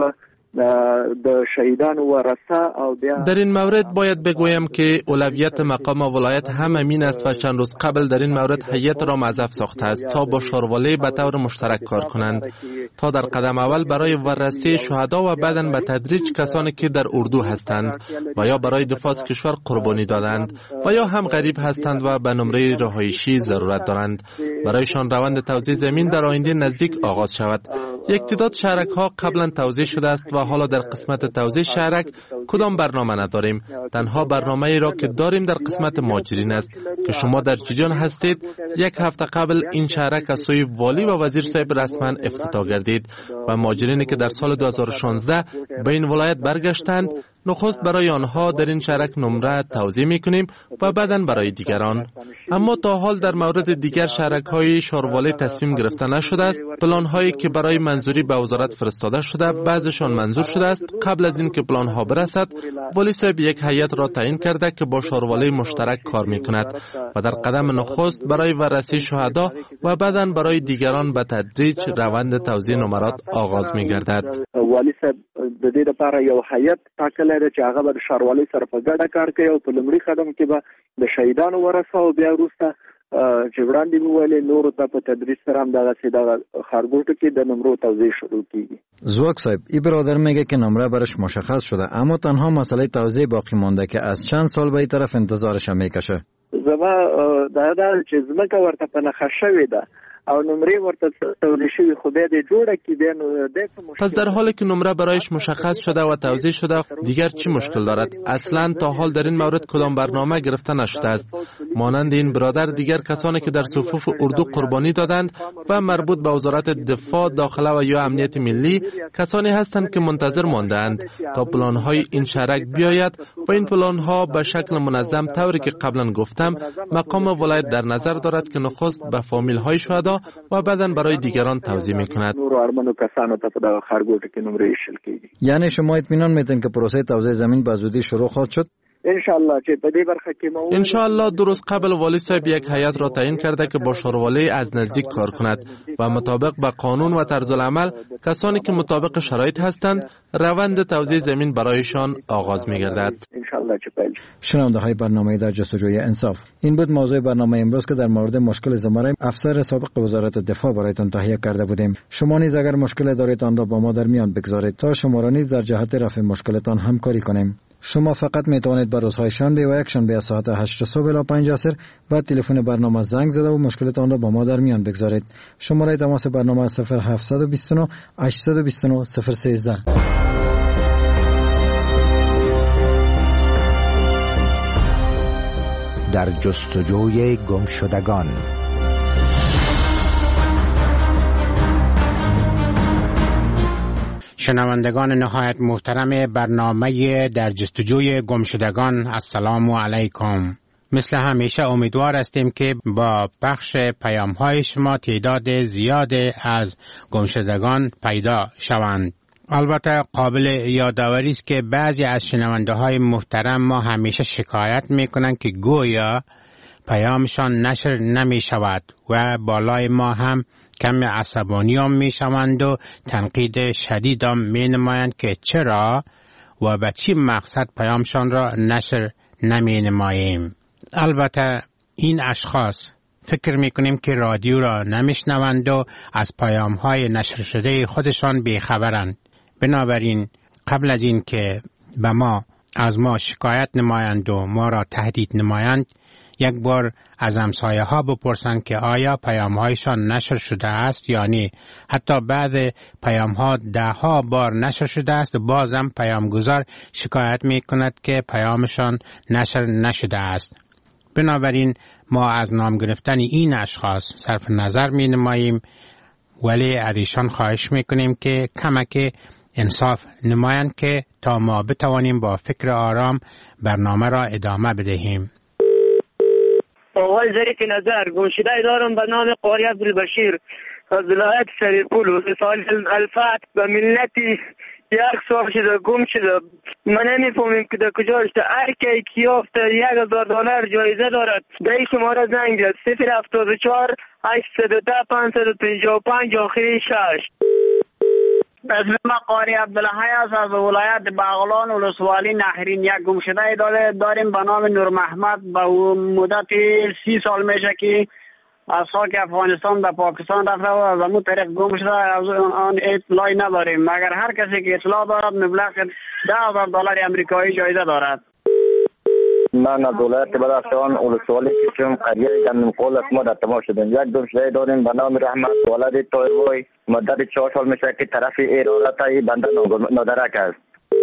د شهیدانو ورثه او بیا در این مورد باید بگویم که اولویت مقام ولایت هم امین است و چند روز قبل در این مورد هیئت را موظف ساخته است تا با شاروالی به طور مشترک کار کنند تا در قدم اول برای ورثه شهدا و بعداً به تدریج کسانی که در اردو هستند و یا برای دفاع از کشور قربانی دادند و یا هم غریب هستند و به نمره رهایشی ضرورت دارند برایشان روند توزیع زمین در آینده نزدیک آغاز شود. یک تعداد شهرک ها قبلا توزیع شده است و حالا در قسمت توزیع شهرک کدام برنامه نداریم. تنها برنامه ای را که داریم در قسمت مهاجرین است که شما در جریان هستید. یک هفته قبل این شهرک از سوی والی و وزیر صاحب رسما افتتاح گردید و مهاجرینی که در سال دو هزار و شانزده به این ولایت برگشتند نخست برای آنها در این شهرک نمره توزیع میکنیم و بعداً برای دیگران. اما تا حال در مورد دیگر شهرک های شاروالی تصمیم گرفته نشده است. پلان هایی که برای منظوری به وزارت فرستاده شده بعضشان منظور شده است. قبل از این که پلان ها برسد والی صاحب یک هیئت را تعیین کرده که با شاروالی مشترک کار میکند و در قدم نخست برای ورثه شهدا و بعداً برای دیگران به تدریج روند توزیع نمرات آغاز میگردد. والی صاحب د دې لپاره یو هیئت ټاکلی دی چې هغه به د ښاروالۍ سره په ګډه کار کوي او په لومړي قدم کې به د شهیدانو ورثه او بیا وروسته چې وړاندې مې ویلې نورو ته په تدریج سره همدغسې دغه ښارګوټو کې د نمرو توزیع شروع کیږي. زواک صاحب این برادر میگه که نمره برش مشخص شده اما تنها مسئله توزیع باقی مانده که از چند سال به این طرف انتظارش میکشه. زما دا دا چې ځمکه ورته په نښه شوې ده او نمره ورته توزیع شوی خو بیا دې جوړه کړي نو د پس در حالی که نمره برایش مشخص شده و توزیع شده دیگر چی مشکل دارد؟ اصلا تا حال در این مورد کدام برنامه گرفته نشده است. مانند این برادر دیگر کسانی که در صفوف اردو قربانی دادند و مربوط به وزارت دفاع داخله و یا امنیت ملی کسانی هستند که منتظر مانده‌اند تا پلان‌های این شهرک بیاید و این پلان‌ها به شکل منظم طوری که قبلا گفتم مقام ولایت در نظر دارد که نخست به فامیل‌های شهدا و بعداً برای دیگران توزیع می‌کند. یعنی شما اطمینان میدین که پروسه توزیع زمین به زودی شروع خواهد شد؟ انشاءالله چې په دې برخه کې مو انشاءالله درست قبل والی صاحب یک هیئت را تعیین کرده که با شاروالی از نزدیک کار کند و مطابق با قانون و طرز العمل کسانی که مطابق شرایط هستند روند توزیع زمین برایشان آغاز می‌گردد. انشاءالله چې پیل. شنونده های برنامه در جستجوی انصاف، این بود موضوع برنامه امروز که در مورد مشکل زمره افسر سابق وزارت دفاع برایتان تهیه کرده بودیم. شما نیز اگر مشکل دارید آن را با ما در میان بگذارید تا شما را نیز در جهت رفع مشکلتان همکاری کنیم. شما فقط می توانید بر روزهای شنبه و یک شنبه از ساعت هشت صبح الی پنج عصر بعد تلفن برنامه زنگ زده و مشکلتان را با ما در میان بگذارید. شماره تماس برنامه صفر هفت دو نه هشت دو نه صفر یک سه. در جستجوی گمشدگان. شنوندگان نهایت محترم برنامه در جستجوی گمشدگان، السلام علیکم. مثل همیشه امیدوار هستیم که با پخش پیام های شما تعداد زیاد از گمشدگان پیدا شوند. البته قابل یادآوری است که بعضی از شنونده های محترم ما همیشه شکایت میکنند که گویا پیامشان نشر نمی شود و بالای ما هم کمی عصبانی هم می شوند و تنقید شدید هم می نمایند که چرا و به چی مقصد پیامشان را نشر نمی نماییم. البته این اشخاص فکر می کنیم که رادیو را نمی شنوند و از پیام های نشر شده خودشان بیخبرند. بنابراین قبل از این که به ما از ما شکایت نمایند و ما را تهدید نمایند یک بار از همسایه ها بپرسند که آیا پیام هایشان نشر شده است یا نه. حتی بعد پیام ها ده ها بار نشر شده است بازم پیامگذار شکایت می کند که پیامشان نشر نشده است. بنابراین ما از نام گرفتن این اشخاص صرف نظر می نماییم ولی از ایشان خواهش می کنیم که کمک انصاف نمایند که تا ما بتوانیم با فکر آرام برنامه را ادامه بدهیم. آقای ظریف نظر گمشده دارم به نام قاری عبدالبشیر از ولایت سریپول و سال الفت به ملتی یک سال شده گم شده. من نمیفهمیم که در کجا است. هر کی کی یافت یک هزار دلار جایزه دارد. در شماره زنگ زد صفر هفتاد و چهار هشتصد و ده پانصد و پنجاه و پنج آخری شش. اسم ما قاری عبدالحی است از ولایت بغلان ولسوالی نهرین. یک گمشده داره داریم به نام نور محمد. به مدت سی سال میشه که از خاک افغانستان به پاکستان رفته و از همون طریق گم شده. از آن اطلاعی نداریم مگر هر کسی که اطلاع دارد مبلغ ده هزار دلار امریکایی جایزه دارد. من از ولایت بدخشان ولسوالی کشم قریه گندمقل است. ما در تماس شدیم. یک گمشده داریم به نام رحمت ولد طاهروی. مدت چهار سال میشه که طرف ایران رفته بنده نادرک است.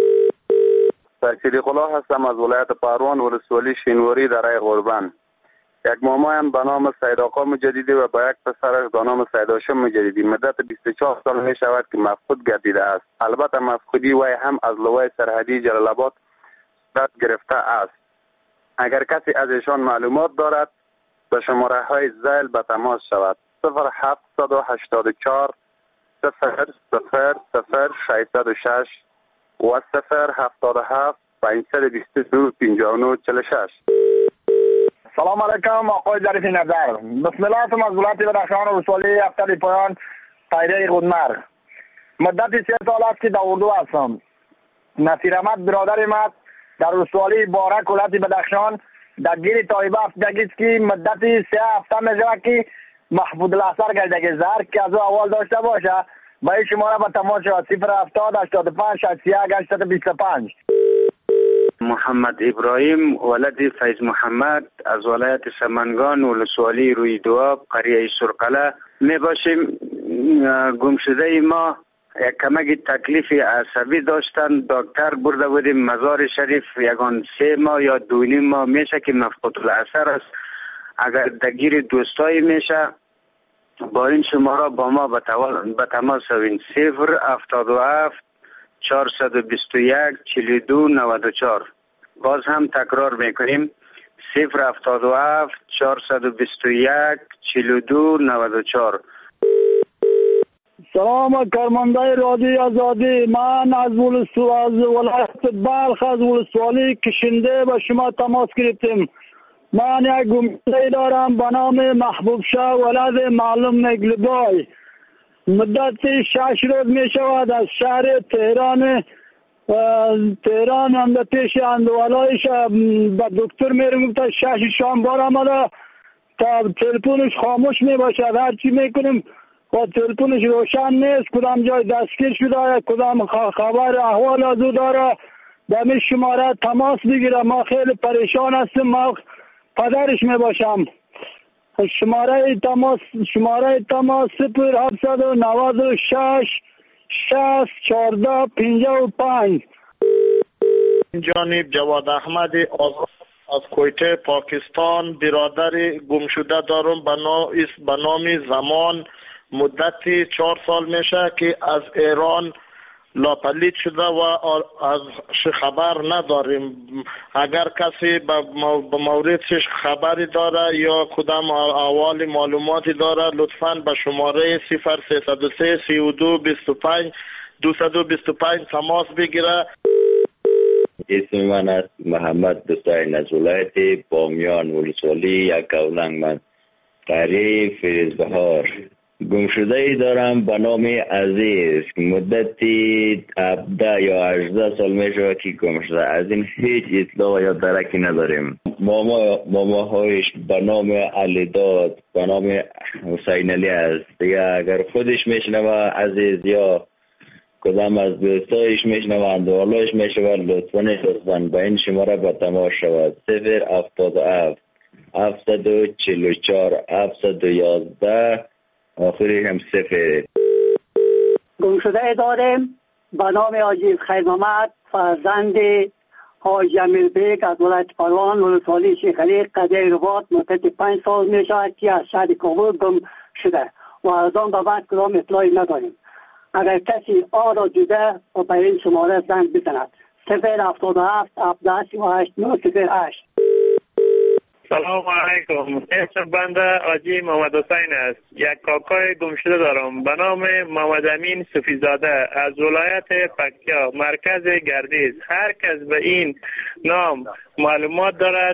سرکیری قلا هستم از ولایت پروان ولسوالی شینواری در غربن. یک مامایم به نام سید آقا مجددی و با یک پسرش به نام سید هاشم مجددی مدت بیست و چهار سال می شود که مفقود گردیده است. البته مفقودی وی هم از لوای سرحدی جلال آباد صورت گرفته است. اگر کسی از ایشان معلومات دارد به شماره های ذیل به تماس شود. صفر هفت هشت چهار صفر صفر صفر ششصد و شش و صفر هفتاد و هفت پانصد و بیست و دو پنجاه و نه چهل و شش. سلام علیکم آقای ظریف نظر. بسم الله هستم از ولایت بدخشان ولسوالی هفته پایان تایره گودمر. مدت سه سال است که در اردو هستم. نصیر احمد برادر ما در ولسوالی بارک ولایت بدخشان در گیر طایبه افتادگی است که مدت سه هفته میشه که محمود الاثر گردگی زر که از او اول داشته باشه با این شماره به تماس شود. صفر هفتاد هشتاد و پنج شصت و یک هشتصد و بیست و پنج. محمد ابراهیم ولد فیض محمد از ولایت سمنگان ولسوالی روی دواب قریه سرقله می باشیم. گمشده ما یک کمک تکلیف عصبی داشتن. دکتر برده بودیم مزار شریف یگان سه ماه یا دو نیم ماه میشه که مفقود الاثر است. اگر دگیر دوستایی میشه با این شماره با ما به تماس شوین. صفر هفتاد و هفت چهارصد و بیست و یک چهل و دو نود و چهار. باز هم تکرار میکنیم. صفر هفتاد و هفت چهارصد و بیست و یک چهل و دو نود و چهار. سلام کارمندای رادیو آزادی. من از ولایت بلخ از ولسوالی کشنده با شما تماس گرفتیم. من یک گمشده دارم به نام محبوب شاه ولد معلوم نگلبای. مدت شش روز می شود از شهر تهران تهران هم پیش اندوالایش به دکتر می رو گفت شش شام بار آمده تا تلفنش خاموش می باشد. هرچی می کنیم و تلفنش روشن نیست. کدام جای دستگیر شده کدام خبر احوال از او داره به می شماره تماس بگیره. ما خیلی پریشان هستیم. ما پدرش می باشم. شماره تماس شماره تماس صفر هفتصد و نود و شش شصت چهارده پنجاه و پنج. جانب جواد احمد از کویته پاکستان برادر گمشده دارم به نام زمان. مدتی چهار سال میشه که از ایران لاپلید شده و از خبر نداریم. اگر کسی به موردش خبری داره یا کدام احوال معلوماتی داره لطفاً به شماره صفر سیصد و سه سی و دو بیست و پنج دویست و بیست و پنج تماس بگیره. اسم من است محمد دستای از ولایت بامیان ولسوالی یکاولنگ. من قریه فیروز بهار. گمشده ای دارم به نام عزیز. مدتی هفده یا هجده سال می شود که گمشده. از این هیچ اطلاع یا درکی نداریم. ماما ماما هایش به نام علی داد به نام حسین علی است. دیگه اگر خودش میشنوه عزیز یا کدام از دوستایش میشنوند و والایش میشود لطفاً لطفاً به این شماره به تماس شود. صفر هفتاد و هفت هفتصد و چهل و چهار هفتصد و یازده آخری هم صفر. گمشده داریم به نام حاجی خیر محمد فرزند حاج جمیل بیگ از ولایت پروان ولسوالی شیخ علی قریه رباط. مدت پنج سال می شود که از شهر کابل گم شده و از آن به بعد کدام اطلاعی نداریم. اگر کسی آن را دیده و به این شماره زنگ بزند. صفر هفتاد و هفت هفده سی و هشت نه صفر هشت. سلام علیکم. اسم بنده حاجی محمد حسین است. یک کاکای گمشده دارم به نام محمد امین صفیزاده از ولایت پکتیا مرکز گردیز. هر کس به این نام معلومات دارد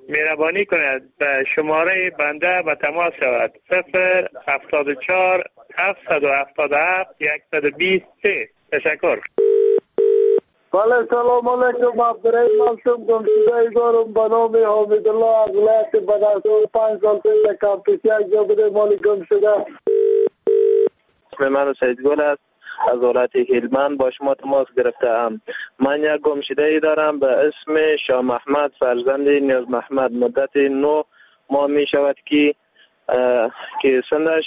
مهربانی کند به شماره بنده به تماس شود. صفر هفتاد و چهار هفتصد و هفتاد و هفت صد و بیست و سه. تشکر. بله سلام علیکم. عبدالرحیم معصوم گمشده دارم به نام حمیدالله از ولایت بدخشان. پنج سال پیش کمپوس یک جا بوده مال گم شده. اسم من سیدگل است. از ولایت هلمند با شما تماس گرفتم. من یک گمشده ای دارم به اسم شاه محمد فرزند نیاز محمد. مدت نه ماه می شود که که سنش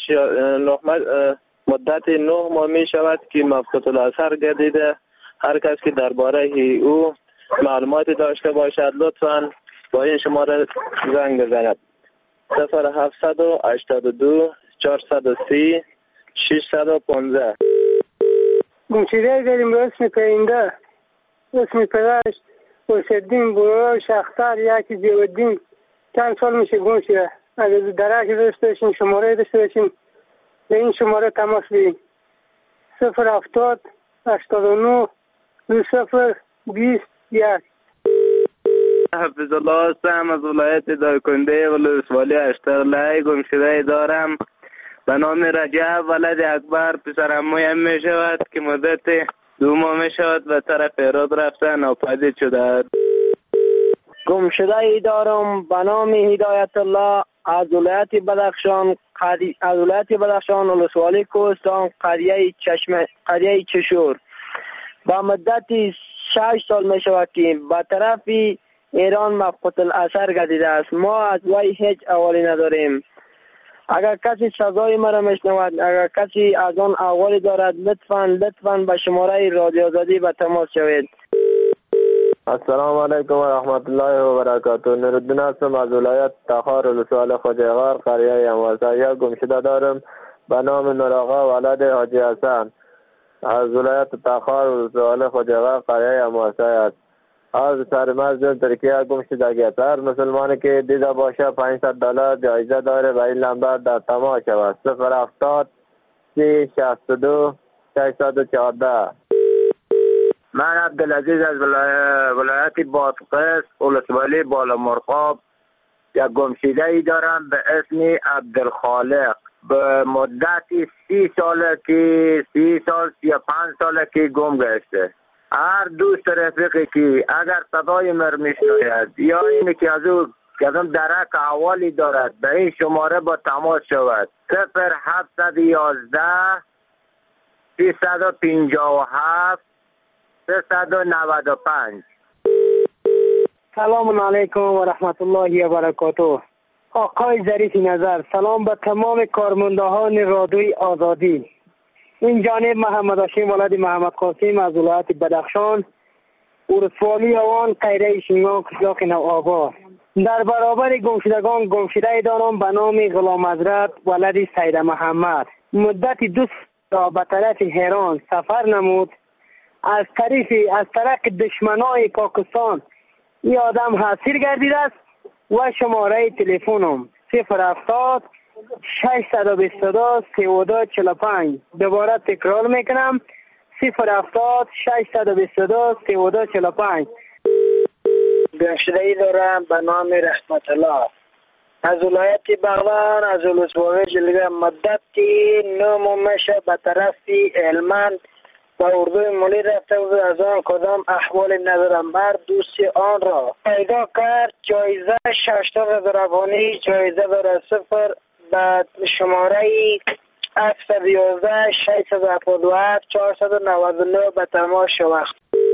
مدت نه ماه می شود که مفقود الاثر گردیده. هر کس که درباره او معلوماتی داشته باشد لطفاً با این شماره زنگ بزند. صفر هفتصد و هشتاد و دو چهارصد و سی ششصد و پانزده. گمشده داریم به اسم پرنده. اسم پدرش حسین برای شخصر یکی زیودین. چند سال میشه گم شده. اگر درک داشته باشین شماره داشته باشین به این شماره تماس بگیرید. صفر هفتاد هشتاد و نه دو صفر بیست یک. حفظ الله هستم از ولایت دایکنده ولسوالی اشترلای. گمشده دارم به نام رجب ولد اکبر. پسر عمویم می شود که مدت دو ماه می شود به طرف ایراد رفته ناپدید شده. گمشده ای دارم به نام هدایت الله از ولایت بدخشان. از ولایت بدخشان ولسوالی کوهستان قریه چشم قریه چشور. با مدت شش سال می شود که به طرف ایران مفقود الاثر گردیده است. ما از وی هیچ احوالی نداریم. اگر کسی سزای مرا میشنود، اگر کسی از آن احوالی دارد، لطفاً لطفاً به شماره رادیو آزادی به تماس شوید. السلام علیکم و رحمت الله و برکاته. نورالدین هستم از ولایت تخار ولسوالی خواجه‌غار قریه امواسا. یک گمشده دارم به نام نوراغا ولد حاجی حسن از ولایت تخار ولسوالی خواجه‌غار قریه امواسا است. از سرمزد ترکیه گم شدگی است. هر مسلمانی که دیده باشه پانصد دلار جایزه داره به این نمبر در تماس شود. صفر هفتاد سی شصت و دو ششصد و چهارده. من عبدالعزیز از ولایت بادغیس ولسوالی بالامرغاب یک گمشده ای دارم به اسم عبدالخالق. به مدت سی ساله که سی سال سی و پنج ساله که گم گشته. هر دوست رفیقی که اگر صدای مر میشنوید یا اینی که از او که از اون درک احوالی دارد به این شماره با تماس شود. صفر هفتصد و یازده سیصد و پنجاه و هفت سیصد و نود و پنج. سلام علیکم و رحمت الله و برکاته. آقای ظریف نظر، سلام به تمام کارمندان رادیوی آزادی. این جانب محمد هاشم ولد محمد قاسم از ولایت بدخشان ولسوالی اوان قریه شینگان قشلاق نوآباد. در برابر گمشدگان گمشده دارم به نام غلام حضرت ولد سید محمد. مدت دو سال به طرف ایران سفر نمود. از طریق از طرف دشمنای پاکستان این آدم حاصل گردیده است و شماره تلفنم صفر هفتاد ششصد و بیست و دو سی و دو چهل و پنج. دوباره تکرار میکنم صفر هفتاد ششصد و بیست و دو سی و دو چهل و پنج. گمشده ای دارم به نام رحمت الله از ولایت بغلان از ولسوالی جلگه. مدت نه ماه میشه به طرف هلمند با اردوی ملی رفته و از آن کدام احوال ندارم. بر دوستی آن را پیدا کرد. جایزه ششتاق افغانی جایزه داره. صفر به شماره هفتصد و یازده ششصد و هفتاد و هفت چهارصد و نود و نه به تماس شود.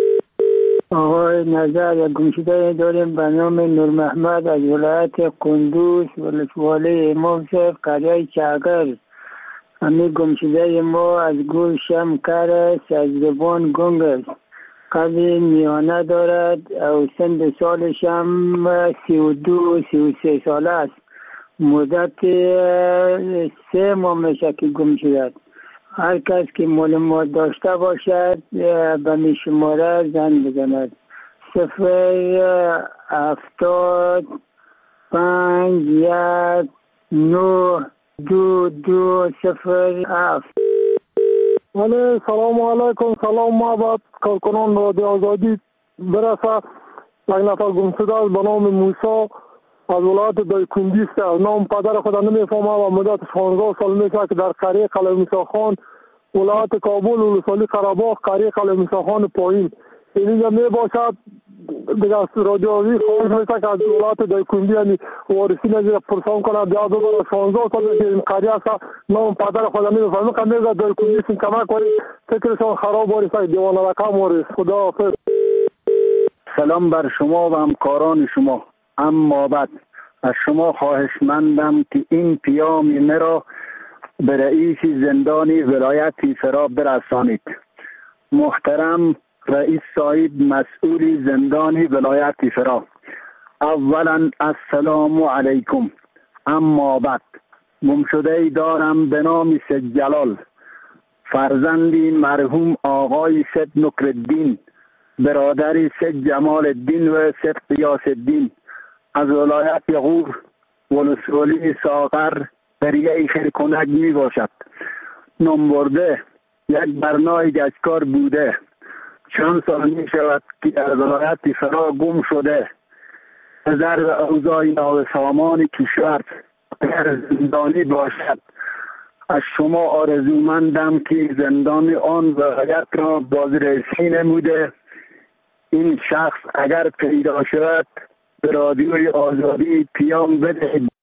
آقای نظر یک گمشده داریم به نام نور محمد از ولایت کندوز ولسوالی امام صاحب قریه چاگر. همین گمشده ما از گل شم کرد از زبان گنگ است. قبل میانه دارد او سن سالش هم سی و دو سی و سه ساله است. مدت سه ماه میشه که گم شده. هر کس که معلومات داشته باشد به می شماره زنگ بزند. صفر هفتاد پنج یک نه دو دو صفر هفت. ولی سلام علیکم. سلام. ما باید کارکنان رادیو آزادی برسه. یک نفر گمشده است به نام موسی از ولایت دایکندی است. نام پدر خود نمیفهمم و مدت پانزده سال میشه که در قریه قلعه موسی خان ولایت کابل ولسوالی قره‌باغ قریه قلعه موسی خان پایین اینجا می باشد. دیگه از رادیویی خواهش میشه که از ولایت دایکندی یعنی وارثی نجیه پرسان کنه بیا دوباره پانزده سال میشه این قریه است. نام پدر خود نمیفهمم که میگه دایکندی سین کمک کنید فکرشان خراب وارث دیوان رقم وارث. خدا حافظ. سلام بر شما و همکاران شما. اما بعد از شما خواهشمندم که این پیام مرا به رئیس زندان ولایت فرا برسانید. محترم رئیس صاحب مسئول زندان ولایت فرا، اولا السلام علیکم. اما بعد گمشده دارم به نام سید جلال فرزندی مرحوم آقای سید نکرالدین برادری سید جمال الدین و سید قیاس الدین از ولایت غور ولسوالی ساغر قریه خیرکنک می باشد. نمبرده یک برنای گشتکار بوده. چند سال می شود که در ولایت فرا گم شده. نظر اوضاع ناسامان کشور اگر زندانی باشد از شما آرزومندم که زندان آن ولایت را بازرسی نموده این شخص اگر پیدا شود به رادیوی آزادی پیام بده.